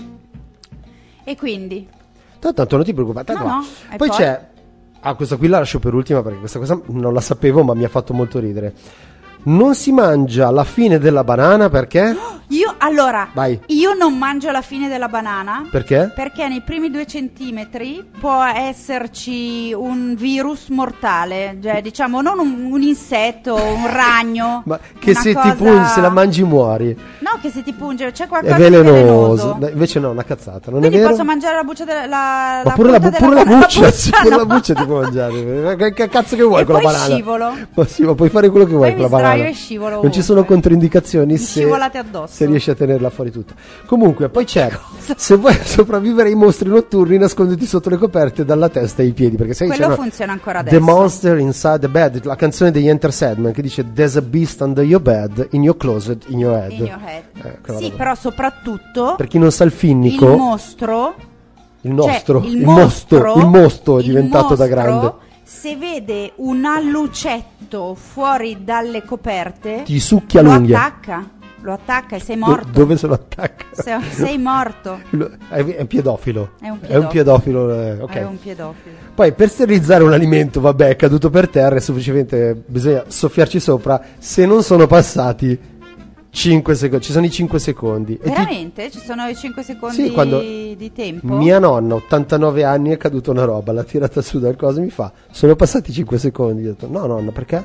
E quindi? Tanto, tanto non ti preoccupare. tanto No, va. no, e Poi poi? c'è, ah, questa qui la lascio per ultima perché questa cosa non la sapevo, ma mi ha fatto molto ridere. Non si mangia la fine della banana perché? Io, allora, Vai. io non mangio la fine della banana. Perché? Perché nei primi due centimetri può esserci un virus mortale, cioè diciamo non un, un insetto, un ragno. Ma che una se cosa- ti pungi, se la mangi muori. No, che se ti punge, c'è È qualcosa velenoso. di velenoso. No, invece no, una cazzata, non Quindi è vero? posso mangiare la buccia della la, Ma pure la, punta bu- pure della la buccia, banana, sì, pure no. la buccia ti può mangiare. Che, che cazzo che vuoi E con la poi banana? scivolo. Ma sì, ma puoi fare quello che vuoi Poi con la mi sdraio banana. e scivolo Non ci sono ovunque. controindicazioni Mi se, scivolate addosso. se riesci a tenerla fuori tutta. Comunque, poi c'è, se vuoi sopravvivere ai mostri notturni, nasconditi sotto le coperte dalla testa ai piedi, perché sai, Quello c'è una- funziona ancora The adesso. Monster Inside the Bed, la canzone degli Enter Sandman che dice There's a beast under your bed, in your closet, in your head. In your head. Eh, quella Sì, roba. però soprattutto Per chi non sa il finnico, il mostro, il nostro, cioè, il, mosto, il mosto è il diventato da mostro, grande. Se vede un allucetto fuori dalle coperte, Ti succhia lo l'unghia. attacca, lo attacca e sei Do- morto. Dove se lo attacca? Se- sei morto. Lo- È, è un pedofilo. È un È un pedofilo. eh, ok. È un pedofilo. Poi per sterilizzare un alimento, vabbè, è caduto per terra, è semplicemente bisogna soffiarci sopra. Se non sono passati cinque secondi, ci sono i cinque secondi. E ti- Veramente? Ci sono i cinque secondi Sì, quando di tempo? mia nonna, ottantanove anni, è caduta una roba, l'ha tirata su dal coso, mi fa, sono passati cinque secondi. Io ho detto, no nonna, perché?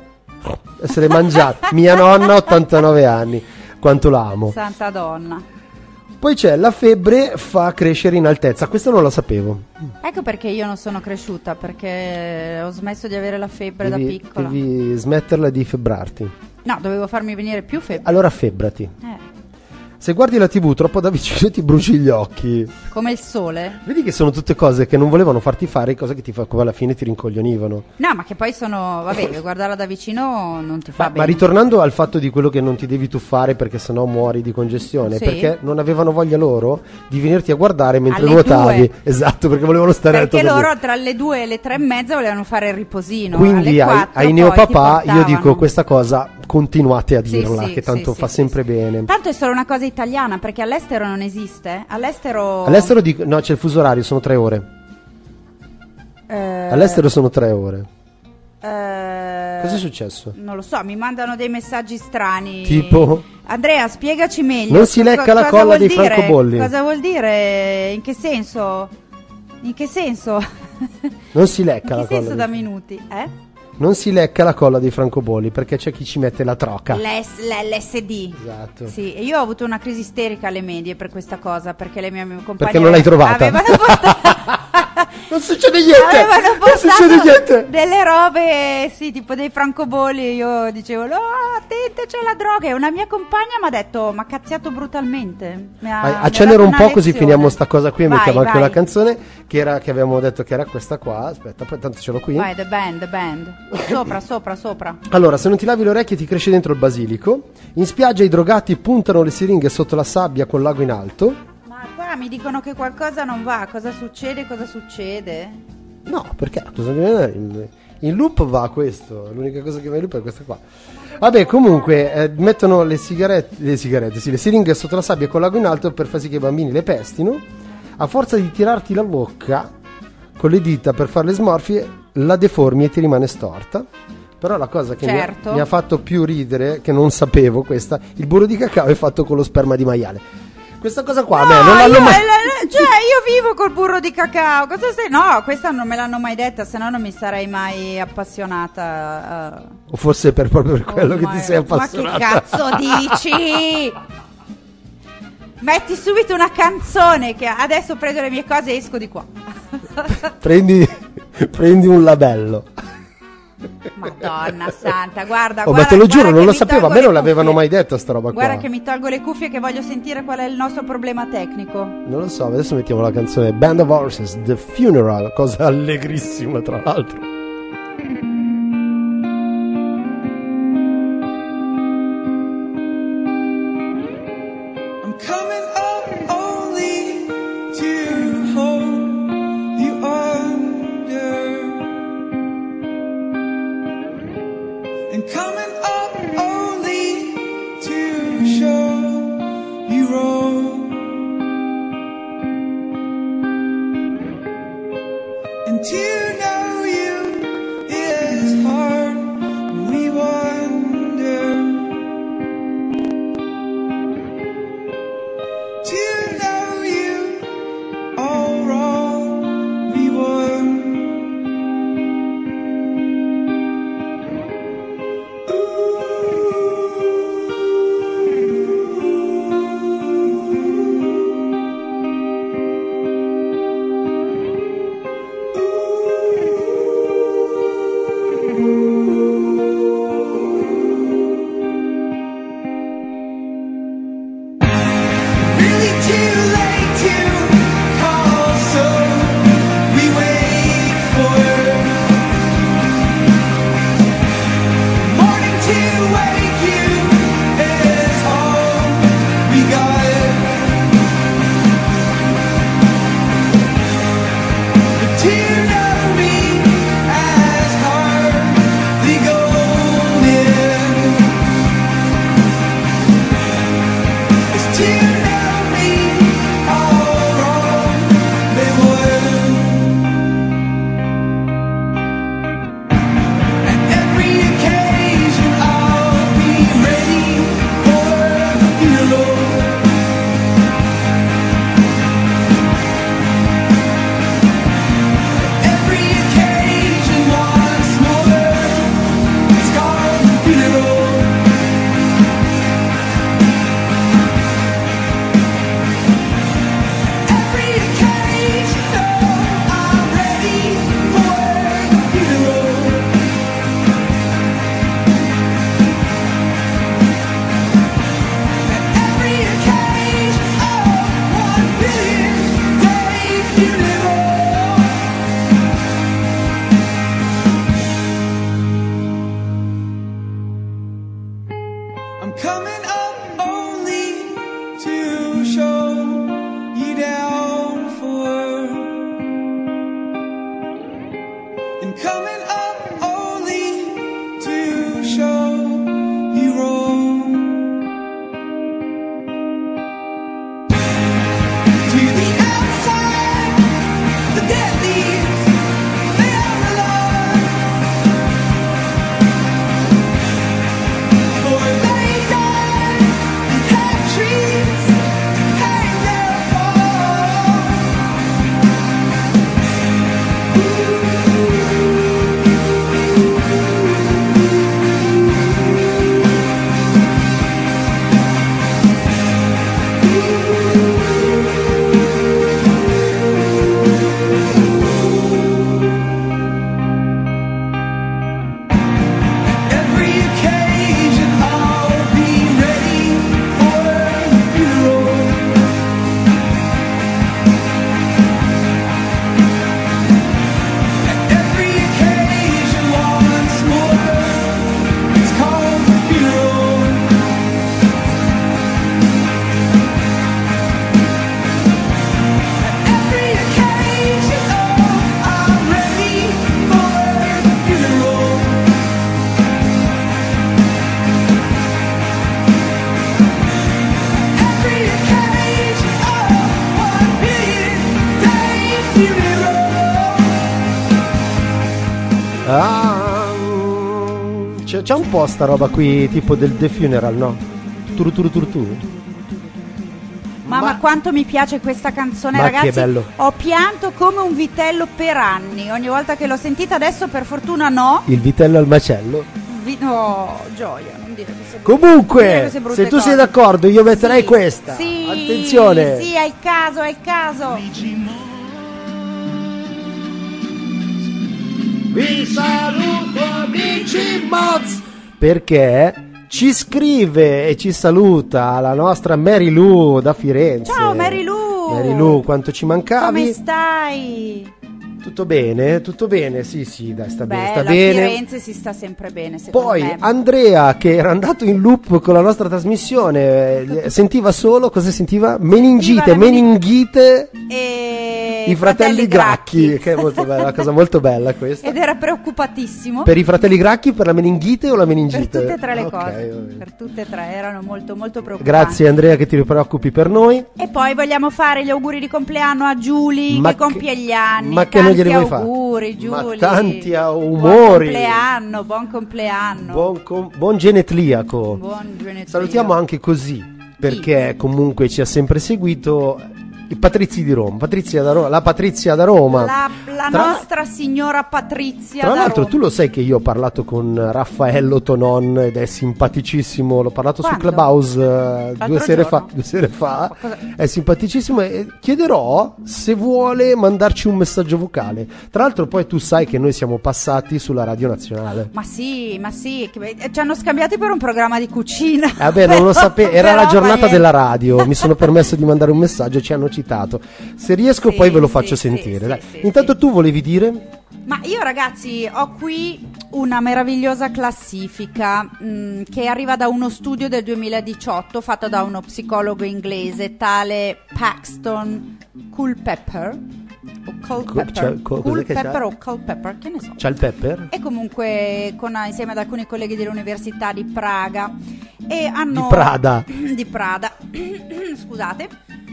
Essere mangiata. Mia nonna, ottantanove anni, quanto la amo. Santa donna. Poi c'è la febbre fa crescere in altezza, questa non la sapevo. Ecco perché io non sono cresciuta, perché ho smesso di avere la febbre devi, da piccola. Devi smetterla di febbrarti. No, dovevo farmi venire più febbre. Allora febbrati. Eh. Se guardi la tivù troppo da vicino ti bruci gli occhi. Come il sole? Vedi che sono tutte cose che non volevano farti fare, cose che ti fa, alla fine ti rincoglionivano. No, ma che poi sono, vabbè, guardarla da vicino non ti fa Ma, bene. ma ritornando al fatto di quello che non ti devi tuffare perché sennò muori di congestione, Sì. perché non avevano voglia loro di venirti a guardare mentre Alle nuotavi. due. Esatto, perché volevano stare Perché a letto con loro te. tra le due e le tre e mezza volevano fare il riposino. Quindi alle ai, quattro ai poi neopapà ti io dico portavano. questa cosa, continuate a Sì, dirla, sì, che tanto sì, fa sì, sempre sì. bene. Tanto è solo una cosa italiana, perché all'estero non esiste. All'estero All'estero dico, no, c'è il fuso orario, sono tre ore. eh, All'estero sono tre ore. eh, Cosa è successo? Non lo so, mi mandano dei messaggi strani. Tipo? Andrea, spiegaci meglio. Non si lecca Co- la cosa colla vuol dei dire? francobolli. Cosa vuol dire? In che senso? In che senso? Non si lecca In la che colla. senso dei- da minuti? Eh? Non si lecca la colla dei francobolli perché c'è chi ci mette la troca. L'S- L'S D. Esatto. Sì, e io ho avuto una crisi isterica alle medie per questa cosa, perché le mie compagne Perché non l'hai trovata. avevano portato Non succede niente! avevano Non succede portato niente! delle robe, sì, tipo dei francobolli. Io dicevo, no, attenta, c'è la droga. E una mia compagna mi ha detto, ma cazziato brutalmente. Mi ha- Vai, mi ha accelero dato un una po' così lezione. finiamo sta cosa qui e Vai, mettiamo anche vai. una canzone che, era, che avevamo detto che era questa qua. Aspetta, poi tanto ce l'ho qui. Vai, the band, the band. Sopra, sopra, sopra. Allora, se non ti lavi le orecchie ti cresce dentro il basilico. In spiaggia i drogati puntano le siringhe sotto la sabbia col lago in alto. Ma qua mi dicono che qualcosa non va. Cosa succede? Cosa succede? No, perché? Cosa in, in loop va questo. L'unica cosa che va in loop è questa qua. Vabbè, comunque, eh, mettono le sigarette, le sigarette, sì, le siringhe sotto la sabbia col lago in alto per far sì che i bambini le pestino. A forza di tirarti la bocca con le dita per fare le smorfie, la deformi e ti rimane storta. Però la cosa che Certo. mi, ha, mi ha fatto più ridere, che non sapevo questa, il burro di cacao è fatto con lo sperma di maiale. Questa cosa qua a me non No, l'hanno io, mai... eh, cioè, io vivo col burro di cacao. Cosa sei? No, questa non me l'hanno mai detta, se no non mi sarei mai appassionata. uh. O forse per, proprio per quello Oh, che ma- ti sei appassionata. Ma che cazzo dici? Metti subito una canzone che adesso prendo le mie cose e esco di qua. prendi, prendi un labello. Madonna santa, guarda, Oh, guarda, ma te lo giuro, guarda non che lo mi sapevo, a tolgo me le non l'avevano cuffie. mai detta sta roba Guarda qua. che mi tolgo le cuffie che voglio sentire qual è il nostro problema tecnico. Non lo so, adesso mettiamo la canzone Band of Horses, The Funeral, cosa allegrissima tra l'altro. I'm coming up only to hold you under, and coming up only to show you wrong, and to know you is hard. We wonder. To know you all wrong, we won. Ooh. Ooh. I'm coming up only to show you down for, and coming up only to show you wrong. To the outside, the dead leaves, they are alive, for they die and have trees hang their fall. Every occasion I'll be ready for the funeral. At every occasion once more, it's called the funeral. At every occasion, oh, I'm ready for the funeral. Every occasion, oh, one billion day funeral. Ah, mm, c'è, c'è un po' sta roba qui, tipo del The Funeral, no? Turu turu turu turu. Mamma, Ma- quanto mi piace questa canzone, Ma che ragazzi. bello. Ho pianto come un vitello per anni. Ogni volta che l'ho sentita, adesso per fortuna no. Il vitello al macello. Vi- oh, gioia, non dire queste brutte- non dire Comunque, queste brutte se tu cose. sei d'accordo, io metterei Sì, questa. Sì, Attenzione. Sì, è il caso, è il caso. Vi saluto amici Moz, perché ci scrive e ci saluta la nostra Mary Lou da Firenze. Ciao Mary Lou. Mary Lou, quanto ci mancavi? Come stai? Tutto bene? Tutto bene? Sì, sì, dai, sta bene, Beh, sta a bene. Firenze si sta sempre bene, secondo Poi me. Andrea, che era andato in loop con la nostra trasmissione, eh, sentiva solo, cosa sentiva? Meningite, Sentiva la meni- meningite, E i fratelli Gracchi, che è molto bella, una cosa molto bella questa. Ed era preoccupatissimo. Per i fratelli Gracchi, per la meningite o la meningite? Per tutte e tre le Ok, cose, va bene. per tutte e tre erano molto molto preoccupanti. Grazie Andrea che ti preoccupi per noi. E poi vogliamo fare gli auguri di compleanno a Giulia Ma che compie che- gli anni. ma che non glieli vuoi Tanti fare? auguri, Ma Giulia. tanti auguri. Buon compleanno, buon compleanno. Buon, com- buon genetliaco. Buon genetlia. Salutiamo anche così, perché comunque ci ha sempre seguito i Patrizi di Roma. Patrizia da Roma, la Patrizia da Roma. La, la Tra- nostra signora Patrizia Tra da l'altro, Roma. tu lo sai che io ho parlato con Raffaello Tonon ed è simpaticissimo. L'ho parlato Quando? su Clubhouse eh, L'altro due sere fa. giorno? Due sere fa. Ma cosa- È simpaticissimo. E chiederò se vuole mandarci un messaggio vocale. Tra l'altro, poi tu sai che noi siamo passati sulla Radio Nazionale. Ma sì, ma sì, che- eh, ci hanno scambiati per un programma di cucina. Eh, Vabbè, non lo sapevo, era Però la giornata niente. della radio. Mi sono permesso di mandare un messaggio e ci hanno citato. Se riesco, Sì, poi ve lo sì, faccio sì, sentire. sì, dai. sì, Intanto sì. tu volevi dire? Ma io ragazzi ho qui una meravigliosa classifica mh, che arriva da uno studio del duemiladiciotto fatto da uno psicologo inglese tale Paxton Culpepper o Culpepper, cioè, co- cos'è che c'ha? Culpepper o Culpepper, che ne so. C'ha il pepper? E comunque con, insieme ad alcuni colleghi dell'Università di Praga e hanno Di Prada. di Prada scusate.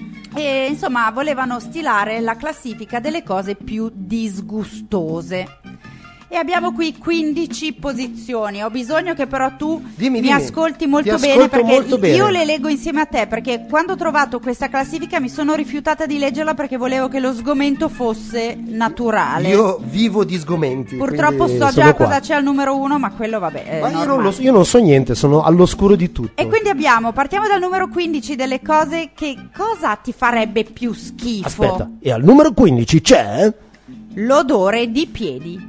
E insomma volevano stilare la classifica delle cose più disgustose. E abbiamo qui quindici posizioni. Ho bisogno che però tu Dimmi, mi dimmi. ascolti molto Ti bene, ascolto perché molto bene. io le leggo insieme a te, perché quando ho trovato questa classifica mi sono rifiutata di leggerla perché volevo che lo sgomento fosse naturale. Io vivo di sgomenti. Purtroppo quindi so sono già qua. cosa c'è al numero uno, ma quello vabbè è Ma io non, normale. lo so, io non so niente, sono all'oscuro di tutto. E quindi abbiamo, partiamo dal numero quindici delle cose che cosa ti farebbe più schifo? Aspetta, e al numero quindici c'è? L'odore di piedi.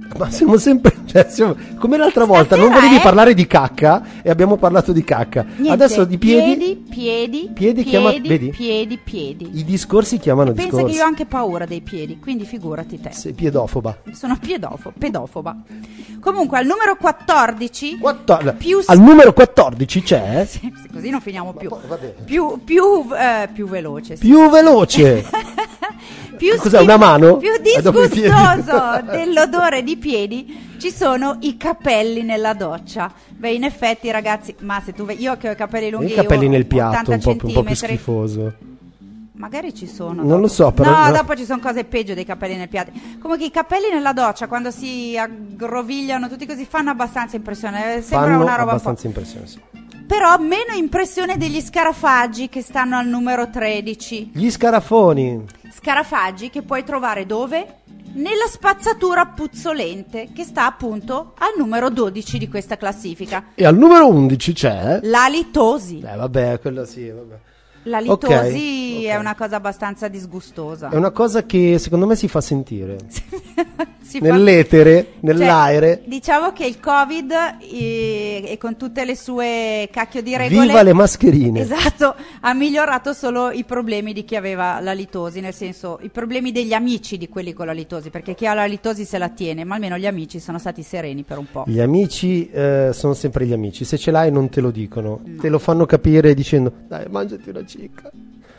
Ma siamo sempre, cioè, siamo, come l'altra volta, Stasera non volevi è- parlare di cacca e abbiamo parlato di cacca. Niente, Adesso di piedi, piedi, piedi, Piedi chiama- vedi? piedi, piedi. i discorsi chiamano Pensa discorsi. che io ho anche paura dei piedi, quindi figurati te. Sei piedofoba. Sono piedofo, pedofoba. Comunque al numero quattordici, Quattor- più Al numero quattordici c'è sì, così non finiamo più. poi- va bene. Più più eh, più veloce. sì. più veloce. Più Cos'è, schif- una mano? Più Eh, dopo i piedi. disgustoso dell'odore di piedi ci sono i capelli nella doccia. Beh, in effetti, ragazzi, ma se tu ve- io che ho i capelli lunghi, I capelli io ho nel piatto, ottanta un po', più- un po' più centimetri. schifoso. Magari ci sono. Non dopo. lo so, però- No, no. dopo ci sono cose peggio dei capelli nel piatto. Comunque i capelli nella doccia, quando si aggrovigliano tutti così, fanno abbastanza impressione. Eh, Sembra Fanno una roba un po'. abbastanza impressione, sì. Però meno impressione degli scarafaggi che stanno al numero tredici. Gli scarafoni. Scarafaggi che puoi trovare dove? Nella spazzatura puzzolente, che sta appunto al numero dodici di questa classifica. E al numero undici c'è... La litosi. Eh vabbè, quello sì, vabbè. La litosi Ok, è ok. una cosa abbastanza disgustosa. È una cosa che secondo me si fa sentire. Si fa- Nell'etere, nell'aere. Cioè, diciamo che il Covid eh, e con tutte le sue cacchio di regole, Viva le mascherine. esatto, ha migliorato solo i problemi di chi aveva la litosi, nel senso i problemi degli amici di quelli con la litosi, perché chi ha la litosi se la tiene, ma almeno gli amici sono stati sereni per un po'. Gli amici eh, sono sempre gli amici. Se ce l'hai non te lo dicono. Te lo fanno capire dicendo dai, mangiati una cicca.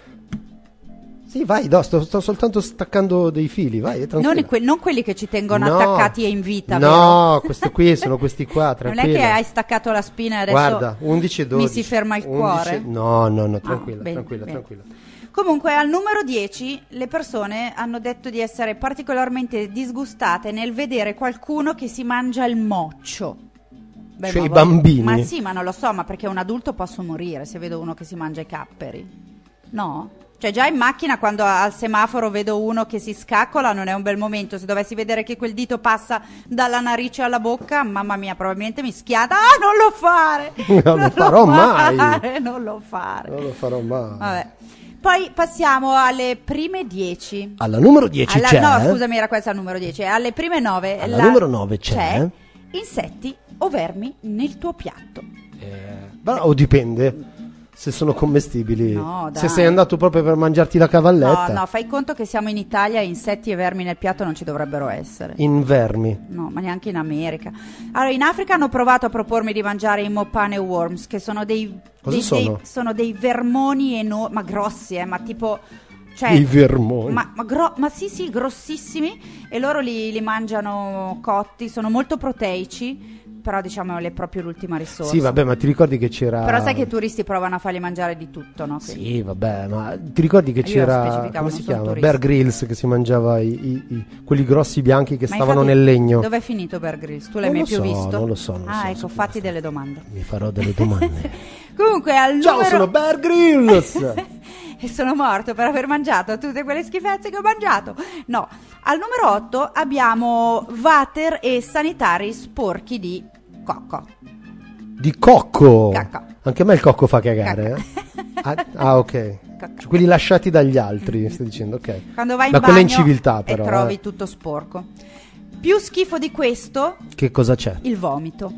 Sì, vai, no, sto, sto soltanto staccando dei fili, vai, è tranquilla. Non, que- non quelli che ci tengono No. attaccati e in vita, No, vero? questi qui sono questi qua, Non tranquilla. è che hai staccato la spina e adesso Guarda, undici e dodici. mi si ferma il undici cuore? No, no, no, Ah, tranquilla, bene, tranquilla, bene. tranquilla. Comunque al numero dieci le persone hanno detto di essere particolarmente disgustate nel vedere qualcuno che si mangia il moccio. Beh, Cioè ma i voglio- bambini. Ma sì, ma non lo so, ma perché un adulto posso morire se vedo uno che si mangia i capperi. No? Cioè già in macchina quando al semaforo vedo uno che si scaccola non è un bel momento. Se dovessi vedere che quel dito passa dalla narice alla bocca, mamma mia, probabilmente mi schiata. Ah, non lo fare! Non lo farò mai. fare, Non lo fare. Non lo farò mai. Vabbè. Poi passiamo alle prime dieci. Alla numero dieci Alla- c'è. No, scusami, era questa il numero dieci. Alle prime nove. Alla numero nove c'è. insetti o vermi nel tuo piatto. Eh, ma- o dipende se sono commestibili. No, dai. Se sei andato proprio per mangiarti la cavalletta. No, no, fai conto che siamo in Italia e insetti e vermi nel piatto non ci dovrebbero essere. In vermi. No, ma neanche in America. Allora, in Africa hanno provato a propormi di mangiare i mopane worms, che sono dei, Cosa dei, sono? dei- sono dei vermoni enormi, ma grossi, eh, ma tipo... Cioè, I vermoni. Ma, ma, gro- ma sì, sì, grossissimi, e loro li, li mangiano cotti, sono molto proteici, però diciamo è proprio l'ultima risorsa. Sì, vabbè, ma ti ricordi che c'era. Però sai che i turisti provano a fargli mangiare di tutto, no? Quindi- Sì, vabbè, ma ti ricordi che Io c'era. specificavo, Come non si sono chiama? turista. Bear Grylls che si mangiava i, i- i- quelli grossi bianchi che Ma stavano infatti, nel legno. Dov'è finito Bear Grylls? Tu l'hai Non mai lo più so, visto? non lo so, non lo ah, so, ecco, so fatti come delle domande. Mi farò delle domande. Comunque, al Ciao, numero... sono Bear Grylls! e sono morto per aver mangiato tutte quelle schifezze che ho mangiato. No, al numero otto abbiamo water e sanitari sporchi di cocco. Di cocco. Cacca. Anche a me il cocco fa cagare. Cacca. Eh? Ah, ah, ok. Cacca. Cioè, quelli lasciati dagli altri, stai dicendo, ok. Quando vai in Ma quella bagno inciviltà, però. e trovi eh. tutto sporco. Più schifo di questo, Che cosa c'è? il vomito.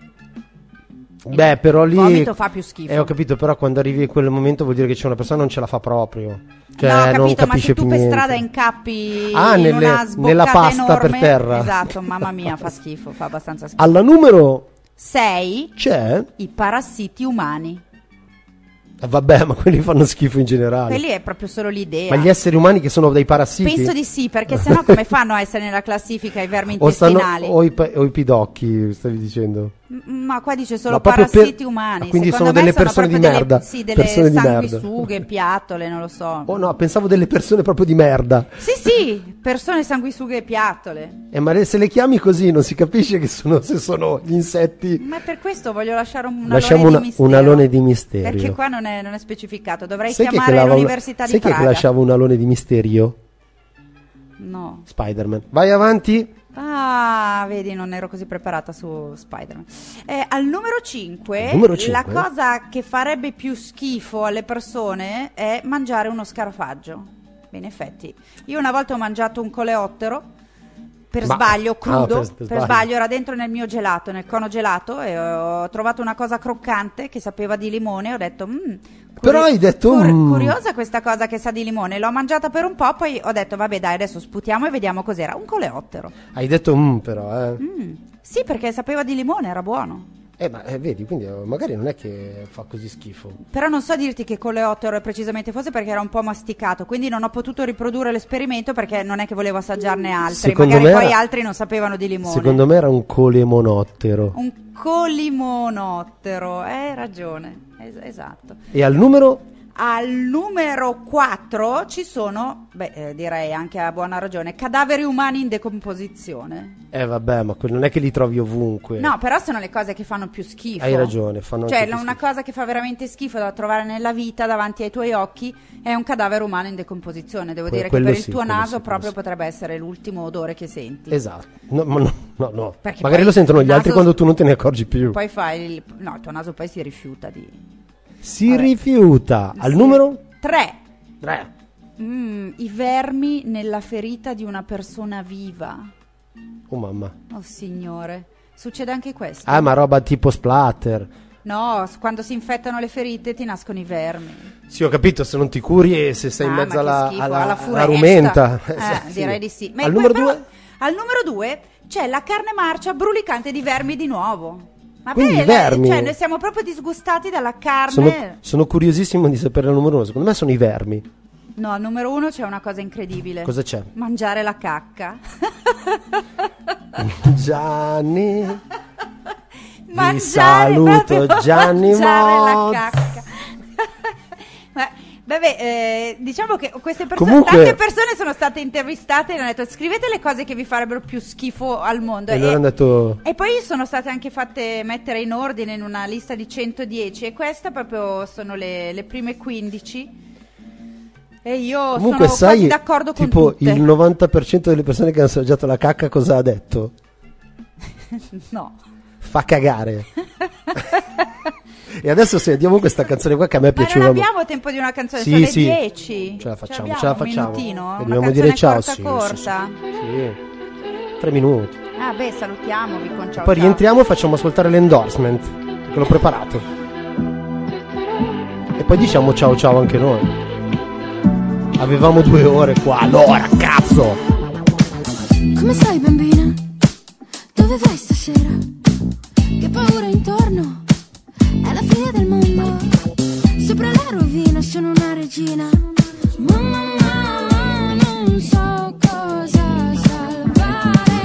Beh, però lì. Il vomito fa più schifo. Eh, ho capito, però quando arrivi a quel momento vuol dire che c'è una persona che non ce la fa proprio. Cioè, no, ho non capito, ma capisce se tu più per niente. strada incappi Ah, in nelle- una sboccata nella pasta enorme, per terra. esatto, mamma mia, fa schifo, fa abbastanza schifo. Alla numero sei c'è. i parassiti umani. Eh, vabbè, ma quelli fanno schifo in generale. Quelli è proprio solo l'idea. Ma gli esseri umani che sono dei parassiti? Penso di sì, perché sennò come fanno a essere nella classifica i vermi o, stanno, intestinali? o, i, pa- o i pidocchi, stavi dicendo? M- Ma qua dice solo Ma proprio parassiti per- umani. ma quindi Secondo sono me delle persone di proprio delle- merda. Sì, delle Persone di merda. sanguisughe, piattole, non lo so. Oh no, pensavo delle persone proprio di merda. Sì, sì, persone sanguisughe e piattole. Eh, ma le- se le chiami così non si capisce che sono, se sono gli insetti. Ma per questo voglio lasciare un Lasciamo alone una- di mistero. un alone di misterio. Perché qua non è, non è specificato. Dovrei Sai chi è che chiamare lava un- l'Università sai di chi è che Praga. lasciava un alone di misterio? No. Spider-Man. Vai avanti. Ah, vedi, non ero così preparata su Spider-Man. Eh, al numero cinque, Al numero la cinque? cosa che farebbe più schifo alle persone è mangiare uno scarafaggio. Beh, in effetti, io una volta ho mangiato un coleottero per Ma- sbaglio crudo, ah, per- per per, sbaglio. sbaglio era dentro nel mio gelato, nel cono gelato, e ho trovato una cosa croccante che sapeva di limone, ho detto "Mm, curi- Però hai detto, cur- "Mm". curiosa questa cosa che sa di limone", l'ho mangiata per un po', poi ho detto vabbè dai, adesso sputiamo e vediamo cos'era, un coleottero. Hai detto mm, però, eh. Mm. Sì, perché sapeva di limone, era buono. Eh, ma eh, vedi, quindi eh, magari non è che fa così schifo. Però non so dirti che coleottero precisamente fosse, perché era un po' masticato, quindi non ho potuto riprodurre l'esperimento perché non è che volevo assaggiarne altri, Secondo magari me poi era- altri non sapevano di limone. Secondo me era un colemonottero. Un colimonottero, hai ragione, es- esatto. E al numero? Al numero quattro ci sono, beh, eh, direi anche a buona ragione, cadaveri umani in decomposizione. Eh vabbè, ma que- non è che li trovi ovunque. No, però sono le cose che fanno più schifo. Hai ragione, fanno Cioè, anche più una schifo. cosa che fa veramente schifo da trovare nella vita davanti ai tuoi occhi è un cadavere umano in decomposizione. Devo Que- dire che quello per il sì, tuo quello naso sì, quello proprio sì. potrebbe essere l'ultimo odore che senti. Esatto. No, ma no, no, no. Perché Magari poi lo sentono il gli altri naso- quando tu non te ne accorgi più. Poi fai il... No, il tuo naso poi si rifiuta di... Si Vabbè. rifiuta. Al Sì. numero? Tre. Tre. Mm, I vermi nella ferita di una persona viva. Oh mamma. Oh signore, succede anche questo? Ah, ma roba tipo splatter. No, s- quando si infettano le ferite ti nascono i vermi. Sì, ho capito, se non ti curi e se sei in Ah, mezzo ma che alla, schifo, alla, alla alla furesta. rumenta. Eh, Sì. direi di sì. Ma Al poi numero però- due? Al numero due c'è la carne marcia brulicante di vermi di nuovo. Ma Quindi beh, i vermi- cioè, noi siamo proprio disgustati dalla carne. Sono, sono curiosissimo di sapere il numero uno. Secondo me sono i vermi. No, al numero uno c'è una cosa incredibile. Cosa c'è? Mangiare la cacca. Gianni. Mangiare, saluto, proprio Gianni mangiare Moz. la cacca. Ma, vabbè, eh, diciamo che queste persone, Comunque- tante persone sono state intervistate e hanno detto scrivete le cose che vi farebbero più schifo al mondo. E loro hanno detto... e poi sono state anche fatte mettere in ordine in una lista di centodieci e queste proprio sono le, le prime quindici. E io Comunque sono sai, quasi d'accordo con tipo tutte. il novanta per cento delle persone che hanno assaggiato la cacca cosa ha detto? No. Fa cagare. E adesso sentiamo questa canzone qua che a me Ma piaceva non molto. abbiamo tempo di una canzone, Sì, sono le sì. dieci. Ce la facciamo, abbiamo ce la un facciamo. minutino? E Una dobbiamo canzone dire ciao, corta sì, corta. sì, sì, sì. Tre minuti. Ah beh, salutiamovi con ciao Poi ciao. rientriamo e facciamo ascoltare l'endorsement, che l'ho preparato. E poi diciamo ciao ciao anche noi. Avevamo due ore qua, allora cazzo! Come stai bambina? Dove vai stasera? Che paura intorno? È la fine del mondo. Sopra la rovina sono una regina. Mamma mia, non so cosa salvare.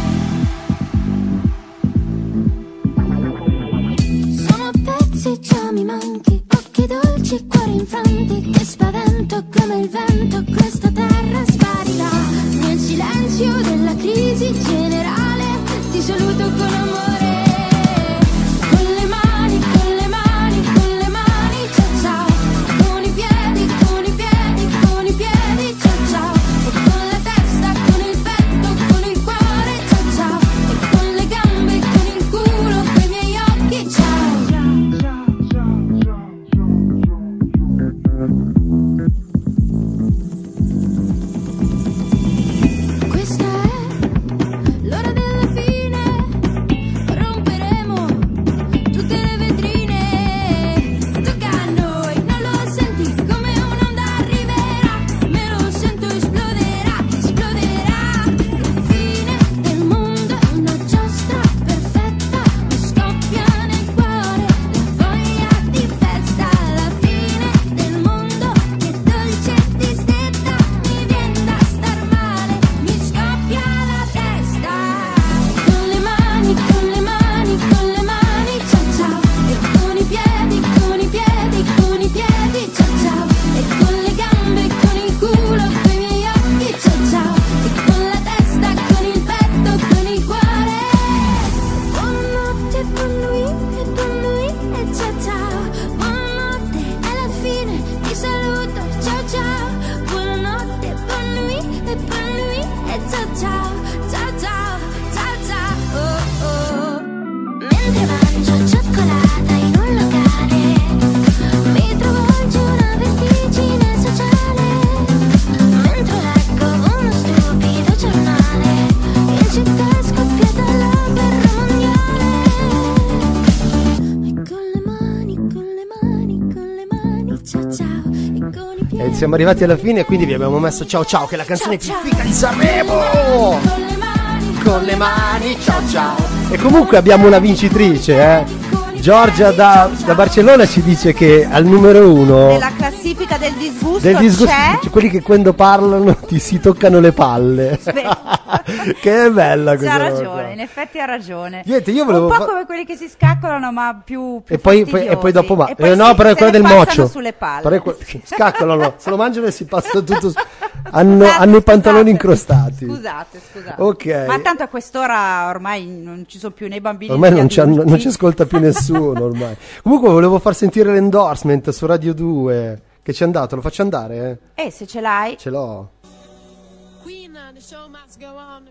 Sono pezzi, già mi manchi. Occhi dolci, cuori infranti. Che spavento come il vento. Questa terra sparirà. Nel silenzio della crisi generale ti saluto con amore. Con le mani, con le mani, con le mani, ciao ciao. Con i piedi, con i piedi, con i piedi, ciao ciao. E con la testa, con il petto, con il cuore, ciao ciao. E con le gambe, con il culo, con i miei occhi, ciao. Questa è l'ora della fine, romperemo tutte le vetrine. Tocca a noi, non lo senti come un'onda arriverà, me lo sento esploderà, esploderà. La fine del mondo è una giostra perfetta, mi scoppia nel cuore la voglia di festa. La fine del mondo che dolce tristezza, mi viene da star male, mi scoppia la testa. Con le mani, con le mani, con le mani, ciao ciao. E con i piedi, con i piedi, con i piedi, ciao ciao. E con le gambe, con il culo, con i miei occhi, ciao ciao. E con la testa, con il petto, con il cuore. Buonanotte, buon lui, e buon lui, e ciao ciao. Buonanotte, è la fine, ti saluto, ciao ciao. Buonanotte, buon lui, e buon lui, e ciao ciao. Ciao ciao, ciao ciao, oh oh. Mentre mangio cioccolata in un locale, mi travolge una vertigine sociale. Mentre leggo uno stupido giornale, E siamo arrivati alla fine, quindi vi abbiamo messo Ciao Ciao, che è la canzone Ciao, più ciao. figa di Sanremo. Con le mani, ciao ciao. E comunque abbiamo una vincitrice, eh. Giorgia da, da Barcellona ci dice che al numero uno Nella classifica del disgusto, del disgusto, c'è quelli che quando parlano ti si toccano le palle. Che è bella questa C'ha cosa. ragione, in effetti ha ragione. Niente, io volevo un po' fa- come quelli che si scaccolano, ma più, più E poi, poi- e poi dopo ma E poi eh, no, si- però è se quella ne del passano mocio. sulle palle. Però è que- scaccolano, se lo mangiano e si passano tutto su- hanno, Scusate, hanno i pantaloni scusate. incrostati. Scusate, scusate. Ok. Ma tanto a quest'ora ormai non ci sono più né bambini Ormai né non ci, adulti. non ci ascolta più nessuno ormai. Comunque volevo far sentire l'endorsement su Radio due che ci è andato, lo faccio andare? Eh, se ce l'hai. Eh? Ce l'ho. Queen, the show must go on.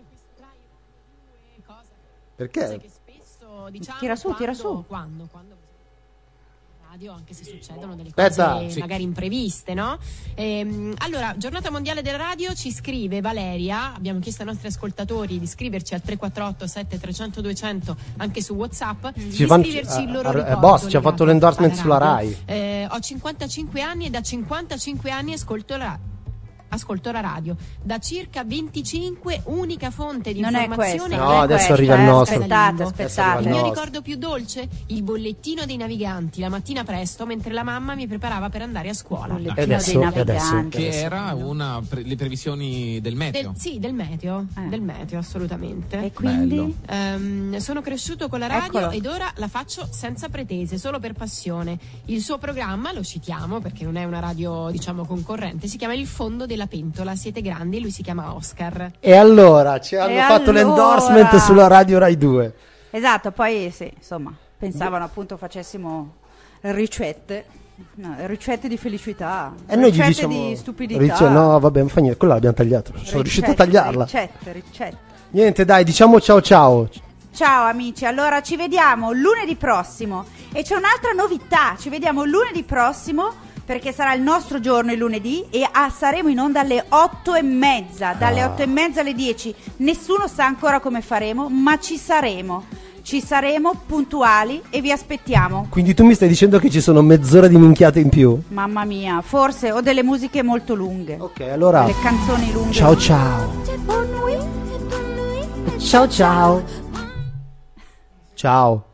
Cosa? Perché? Cose che spesso diciamo Tira su, tira quando- su. Quando, quando radio, anche se succedono delle Aspetta. cose Sì. magari impreviste, no? Ehm, allora, giornata mondiale della radio, ci scrive Valeria, abbiamo chiesto ai nostri ascoltatori di scriverci al tre quattro otto sette tre zero zero due zero zero anche su WhatsApp, Ci di fanno- scriverci il eh, loro eh, ricordo boss, ci ha legato fatto l'endorsement alla sulla radio. Rai. Eh, ho cinquantacinque anni e da cinquantacinque anni ascolto la ascolto la radio, da circa venticinque unica fonte di Non è informazione. questa, No, non è adesso questa, arriva il eh, nostro. Aspettate, Adesso aspettate. arriva Il il mio nostro. ricordo più dolce? Il bollettino dei naviganti la mattina presto mentre la mamma mi preparava per andare a scuola. Bollettino E adesso- dei e adesso- naviganti. Che era una pre- le previsioni del meteo. Del- sì, del meteo, Eh. del meteo assolutamente. E quindi? Ehm, sono cresciuto con la radio Eccolo. ed ora la faccio senza pretese, solo per passione. Il suo programma, lo citiamo perché non è una radio diciamo concorrente, si chiama Il fondo della pentola. Siete grandi, lui si chiama Oscar. E allora ci hanno E fatto allora? l'endorsement sulla Radio Rai due. Esatto, poi sì, insomma, pensavano appunto facessimo ricette, no, ricette di felicità, E noi gli ricette diciamo di stupidità. Rice- no, vabbè, non fa niente, quella l'abbiamo tagliata. Sono riuscito a Ricette, tagliarla. Ricette, ricette. Niente, dai, diciamo ciao ciao. Ciao amici, allora ci vediamo lunedì prossimo e c'è un'altra novità, ci vediamo lunedì prossimo perché sarà il nostro giorno il lunedì e ah, saremo in onda alle otto e mezza, dalle Ah. otto e mezza alle dieci, nessuno sa ancora come faremo, ma ci saremo, ci saremo puntuali e vi aspettiamo. Quindi tu mi stai dicendo che ci sono mezz'ora di minchiate in più? Mamma mia, forse ho delle musiche molto lunghe, Ok, allora delle canzoni lunghe. ciao ciao. Ciao ciao. Ciao.